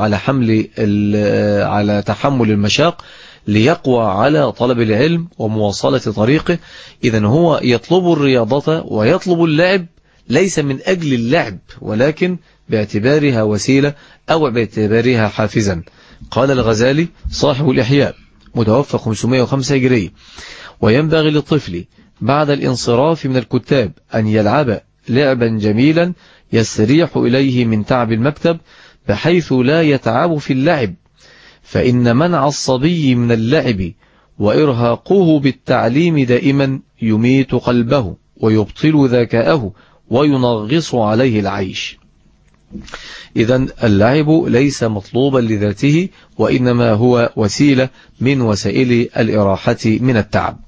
على تحمل المشاق، ليقوى على طلب العلم ومواصلة طريقه. إذن هو يطلب الرياضة ويطلب اللعب ليس من أجل اللعب، ولكن باعتبارها وسيلة أو باعتبارها حافزا. قال الغزالي صاحب الإحياء متوفى 505 هجري: وينبغي للطفل بعد الانصراف من الكتاب أن يلعب لعبا جميلا يستريح إليه من تعب المكتب، بحيث لا يتعب في اللعب، فإن منع الصبي من اللعب وإرهاقه بالتعليم دائما يميت قلبه ويبطل ذكاءه وينغص عليه العيش. إذن اللعب ليس مطلوبا لذاته، وإنما هو وسيلة من وسائل الإراحة من التعب.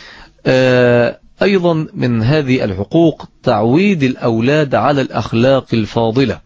أيضا من هذه الحقوق تعويد الأولاد على الأخلاق الفاضلة،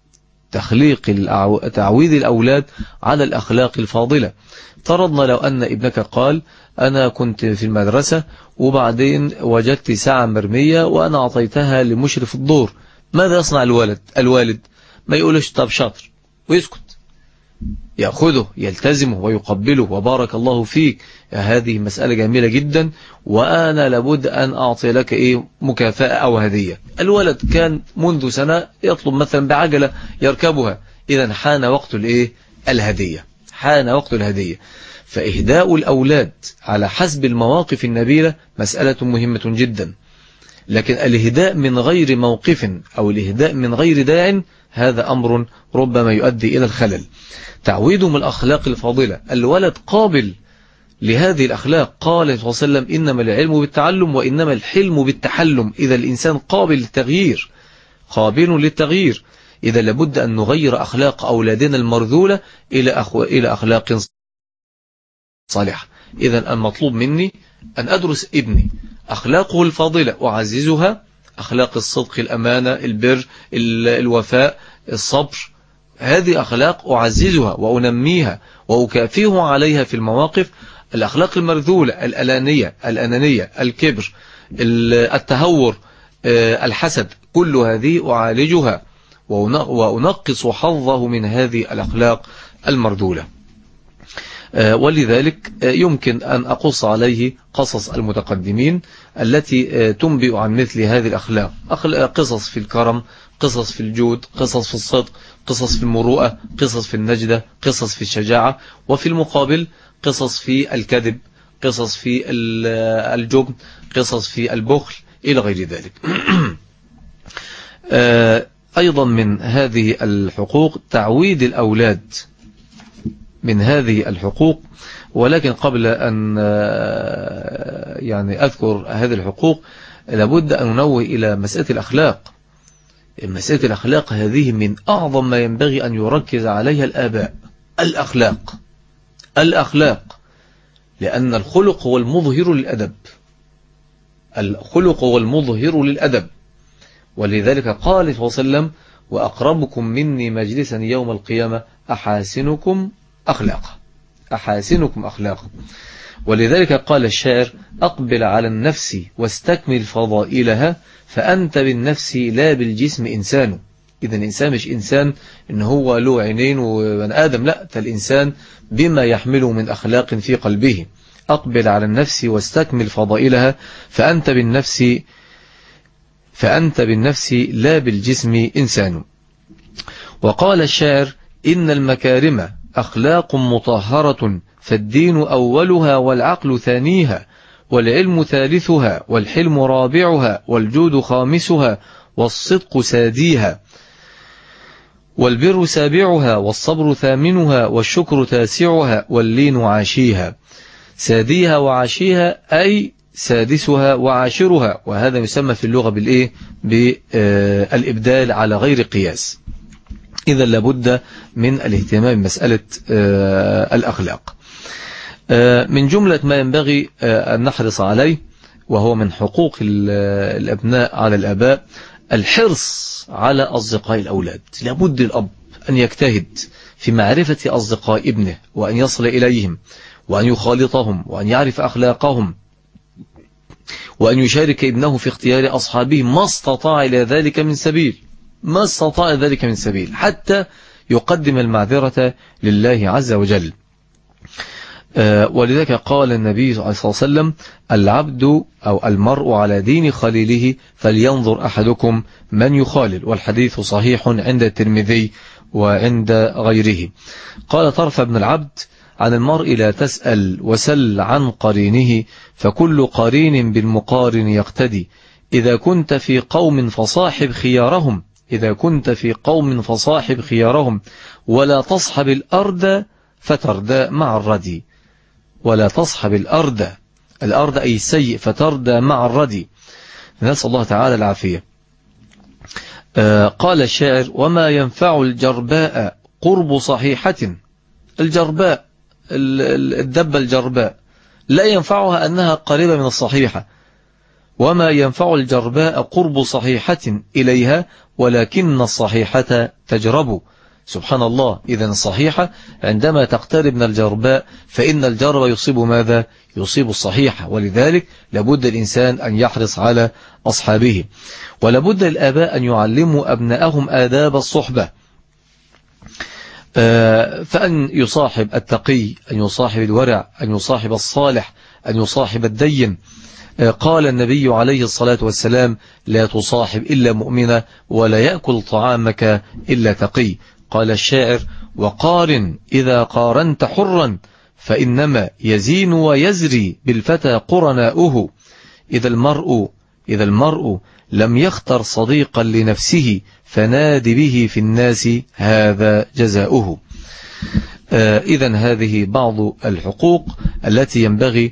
تعويد الأولاد على الأخلاق الفاضلة. افترضنا لو أن ابنك قال: أنا كنت في المدرسة وبعدين وجدت ساعة مرمية وأنا أعطيتها لمشرف الدور، ماذا يصنع الوالد؟ ما يقولش طب شاطر ويسكت، يأخذه يلتزمه ويقبله وبارك الله فيك، هذه مسألة جميلة جدا وأنا لابد أن أعطي لك مكافأة أو هدية. الولد كان منذ سنة يطلب مثلا بعجلة يركبها، إذا حان وقت الهدية، حان وقت الهدية. فإهداء الأولاد على حسب المواقف النبيلة مسألة مهمة جدا، لكن الإهداء من غير موقف أو الإهداء من غير داع هذا أمر ربما يؤدي إلى الخلل. تعويدهم الأخلاق الفاضلة، الولد قابل لهذه الأخلاق. قال صلى الله عليه وسلم: إنما العلم بالتعلم وإنما الحلم بالتحلم. إذا الإنسان قابل للتغيير، قابل للتغيير، إذا لابد أن نغير أخلاق أولادنا المرذولة إلى أخلاق صالحة. إذا المطلوب مني أن أدرس ابني أخلاقه الفاضلة وأعززها، أخلاق الصدق، الأمانة، البر، الوفاء، الصبر، هذه أخلاق أعززها وأنميها وأكافئه عليها في المواقف. الأخلاق المرذولة، الأنانية، الكبر، التهور، الحسد، كل هذه أعالجها وأنقص حظه من هذه الأخلاق المرذولة. ولذلك يمكن أن أقص عليه قصص المتقدمين التي تنبئ عن مثل هذه الأخلاق، قصص في الكرم، قصص في الجود، قصص في الصدق، قصص في المروءة، قصص في النجدة، قصص في الشجاعة، وفي المقابل قصص في الكذب، قصص في الجبن، قصص في البخل إلى غير ذلك. أيضا من هذه الحقوق تعويد الأولاد من هذه الحقوق، ولكن قبل أن أذكر هذه الحقوق لابد أن ننوه إلى مسألة الأخلاق. مسألة الأخلاق هذه من أعظم ما ينبغي أن يركز عليها الآباء. الأخلاق لأن الخلق هو المظهر للأدب. الخلق هو المظهر للأدب. ولذلك قال صلى الله عليه وسلم: وأقربكم مني مجلسا يوم القيامة أحاسنكم أخلاقا. ولذلك قال الشاعر: أقبل على النفس واستكمل فضائلها فأنت بالنفس لا بالجسم إنسان. إذا الإنسان مش إنسان إن هو له عينين وبن آدم، لا، الإنسان بما يحمله من أخلاق في قلبه. أقبل على النفس واستكمل فضائلها فأنت بالنفس لا بالجسم إنسان. وقال الشاعر: إن المكارم أخلاق مطهرة، فالدين أولها والعقل ثانيها، والعلم ثالثها، والحلم رابعها، والجود خامسها، والصدق ساديها، والبر سابعها، والصبر ثامنها، والشكر تاسعها، واللين عاشيها. ساديها وعاشيها أي سادسها وعاشرها، وهذا يسمى في اللغة بالإبدال على غير قياس. إذا لابد من الاهتمام بمسألة الأخلاق. من جملة ما ينبغي أن نحرص عليه، وهو من حقوق الأبناء على الآباء، الحرص على أصدقاء الأولاد. لابد الأب أن يجتهد في معرفة أصدقاء ابنه، وأن يصل إليهم، وأن يخالطهم، وأن يعرف أخلاقهم، وأن يشارك ابنه في اختيار أصحابه ما استطاع ذلك من سبيل حتى يقدم المعذرة لله عز وجل. ولذلك قال النبي صلى الله عليه وسلم: العبد أو المرء على دين خليله فلينظر أحدكم من يخالل. والحديث صحيح عند الترمذي وعند غيره. قال طرف بن العبد: عن المرء لا تسأل وسل عن قرينه، فكل قرين بالمقارن يقتدي. إذا كنت في قوم فصاحب خيارهم، ولا تصحب الأرض فتردى مع الردي. الأرض أي السيء، فتردى مع الردي. نسأل الله تعالى العافية. قال الشاعر: وما ينفع الجرباء قرب صحيحة. الجرباء، الدبة الجرباء، لا ينفعها أنها قريبة من الصحيحة. وما ينفع الجرباء قرب صحيحة إليها، ولكن الصحيحة تجرب. سبحان الله. إذن الصحيحة عندما تقترب من الجرباء فإن الجرب يصيب ماذا؟ يصيب الصحيحة. ولذلك لابد الإنسان أن يحرص على أصحابه. ولابد الآباء أن يعلموا أبنائهم آداب الصحبة، فأن يصاحب التقي، أن يصاحب الورع، أن يصاحب الصالح، أن يصاحب الدين. قال النبي عليه الصلاة والسلام: لا تصاحب إلا مؤمنة، ولا يأكل طعامك إلا تقي. قال الشاعر: وقارن إذا قارنت حرا، فإنما يزين ويزري بالفتى قرناؤه. إذا المرء لم يختر صديقا لنفسه، فنادي به في الناس هذا جزاؤه. إذن هذه بعض الحقوق التي ينبغي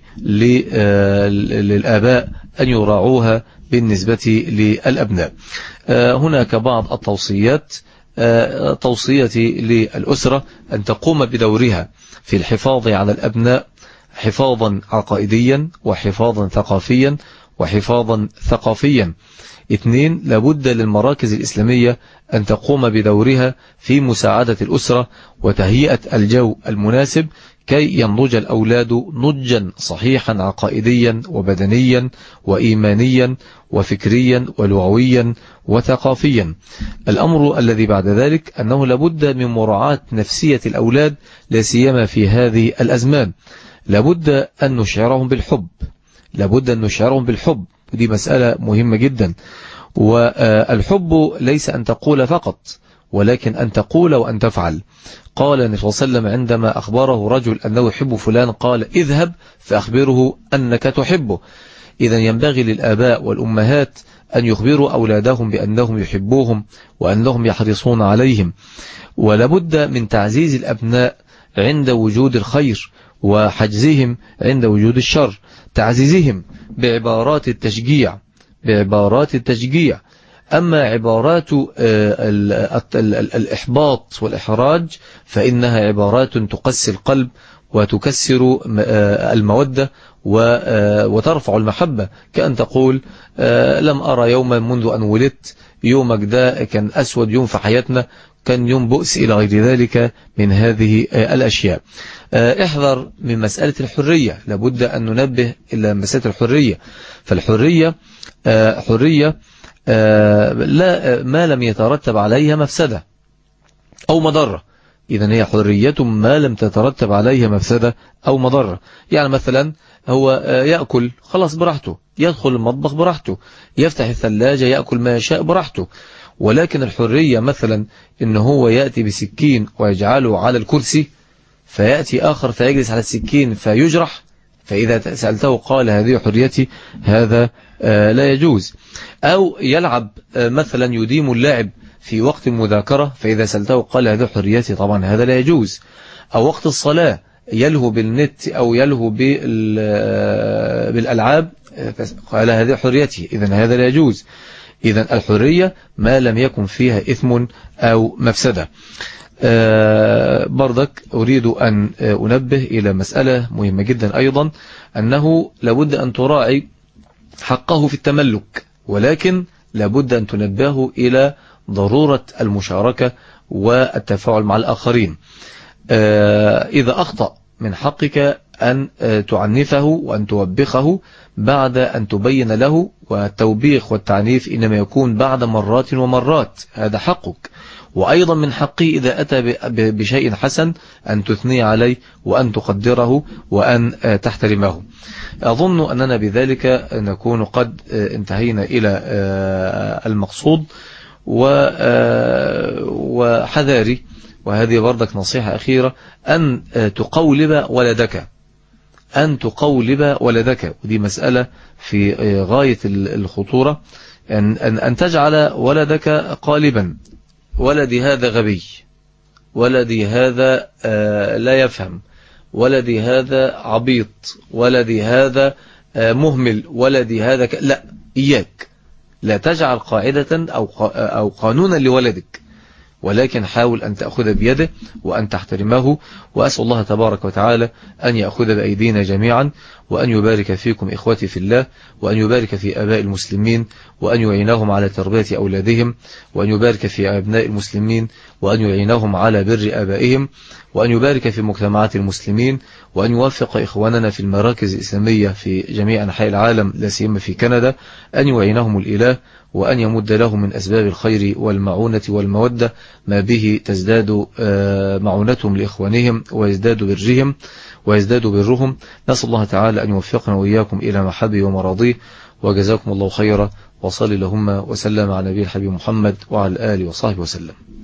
للآباء أن يراعوها بالنسبة للأبناء. هناك بعض التوصيات. توصيتي للأسرة أن تقوم بدورها في الحفاظ على الأبناء حفاظا عقائديا، وحفاظا ثقافيا، وحفاظا ثقافيا. 2. لابد للمراكز الإسلامية أن تقوم بدورها في مساعدة الأسرة وتهيئة الجو المناسب كي ينضج الأولاد نضجا صحيحا عقائديا وبدنيا وإيمانيا وفكريا ولغويا وثقافيا. الأمر الذي بعد ذلك أنه لابد من مراعاة نفسية الأولاد، لا سيما في هذه الأزمان. لابد أن نشعرهم بالحب، ودي مسألة مهمة جدا. والحب ليس أن تقول فقط، ولكن أن تقول وأن تفعل. قال النبي صلى الله عليه وسلم عندما أخبره رجل أنه يحب فلان، قال: اذهب فأخبره أنك تحبه. إذن ينبغي للآباء والأمهات أن يخبروا أولادهم بأنهم يحبوهم وأنهم يحرصون عليهم. ولابد من تعزيز الأبناء عند وجود الخير، وحجزهم عند وجود الشر. تعزيزهم بعبارات التشجيع، بعبارات التشجيع. أما عبارات الإحباط والإحراج فإنها عبارات تقسي القلب وتكسر المودة وترفع المحبة، كأن تقول لم أرى يوما منذ أن ولدت، يومك ده كان أسود يوم في حياتنا، كان يوم بؤس إلى غير ذلك من هذه الأشياء. احذر من مسألة الحرية، لابد أن ننبه إلى مسألة الحرية. فالحرية حرية لا ما لم يترتب عليها مفسدة أو مضرة. إذن هي حرية ما لم تترتب عليها مفسدة أو مضرة. يعني مثلا هو يأكل خلاص براحته، يدخل المطبخ براحته، يفتح الثلاجة يأكل ما يشاء براحته. ولكن الحرية مثلا إن هو يأتي بسكين ويجعله على الكرسي، فيأتي آخر فيجلس على السكين فيجرح، فإذا سألته قال هذه حريتي، هذا لا يجوز. أو يلعب مثلا يديم اللعب في وقت المذاكرة، فإذا سألته قال هذه حريتي، طبعا هذا لا يجوز. أو وقت الصلاة يلهو بالنت أو يلهو بالألعاب، قال هذه حريتي، إذن هذا لا يجوز. إذن الحرية ما لم يكن فيها إثم أو مفسدة. برضك أريد أن أنبه إلى مسألة مهمة جدا أيضا، أنه لابد أن تراعي حقه في التملك، ولكن لابد أن تنبهه إلى ضرورة المشاركة والتفاعل مع الآخرين. إذا أخطأ من حقك أن تعنفه وأن توبخه بعد أن تبين له، والتوبيخ والتعنيف إنما يكون بعد مرات ومرات، هذا حقك. وأيضا من حقه إذا أتى بشيء حسن أن تثني عليه وأن تقدره وأن تحترمه. أظن أننا بذلك نكون قد انتهينا إلى المقصود. وحذاري، وهذه برضك نصيحة أخيرة، أن تقولب ولدك، أن تقولب ولدك، ودي مسألة في غاية الخطورة، أن تجعل ولدك قالبا. ولدي هذا غبي، ولدي هذا لا يفهم، ولدي هذا عبيط، ولدي هذا مهمل، ولدي هذا لا، إياك، لا تجعل قاعدة أو قانونا لولدك، ولكن حاول أن تأخذ بيده وأن تحترمه. وأسأل الله تبارك وتعالى أن يأخذ بأيدينا جميعا، وأن يبارك فيكم إخوتي في الله، وأن يبارك في آباء المسلمين، وأن يعينهم على تربية أولادهم، وأن يبارك في أبناء المسلمين، وأن يعينهم على بر آبائهم، وأن يبارك في مجتمعات المسلمين، وأن يوفق إخواننا في المراكز الإسلامية في جميع أنحاء العالم، لا سيما في كندا، أن يعينهم الإله، وأن يمد لهم من أسباب الخير والمعونة والمودة ما به تزداد معونتهم لإخوانهم ويزداد برهم. نسأل الله تعالى أن يوفقنا وإياكم إلى محبه ومراضيه، وجزاكم الله خيرا، وصلي اللهم وسلم على نبي الحبيب محمد وعلى آله وصحبه وسلم.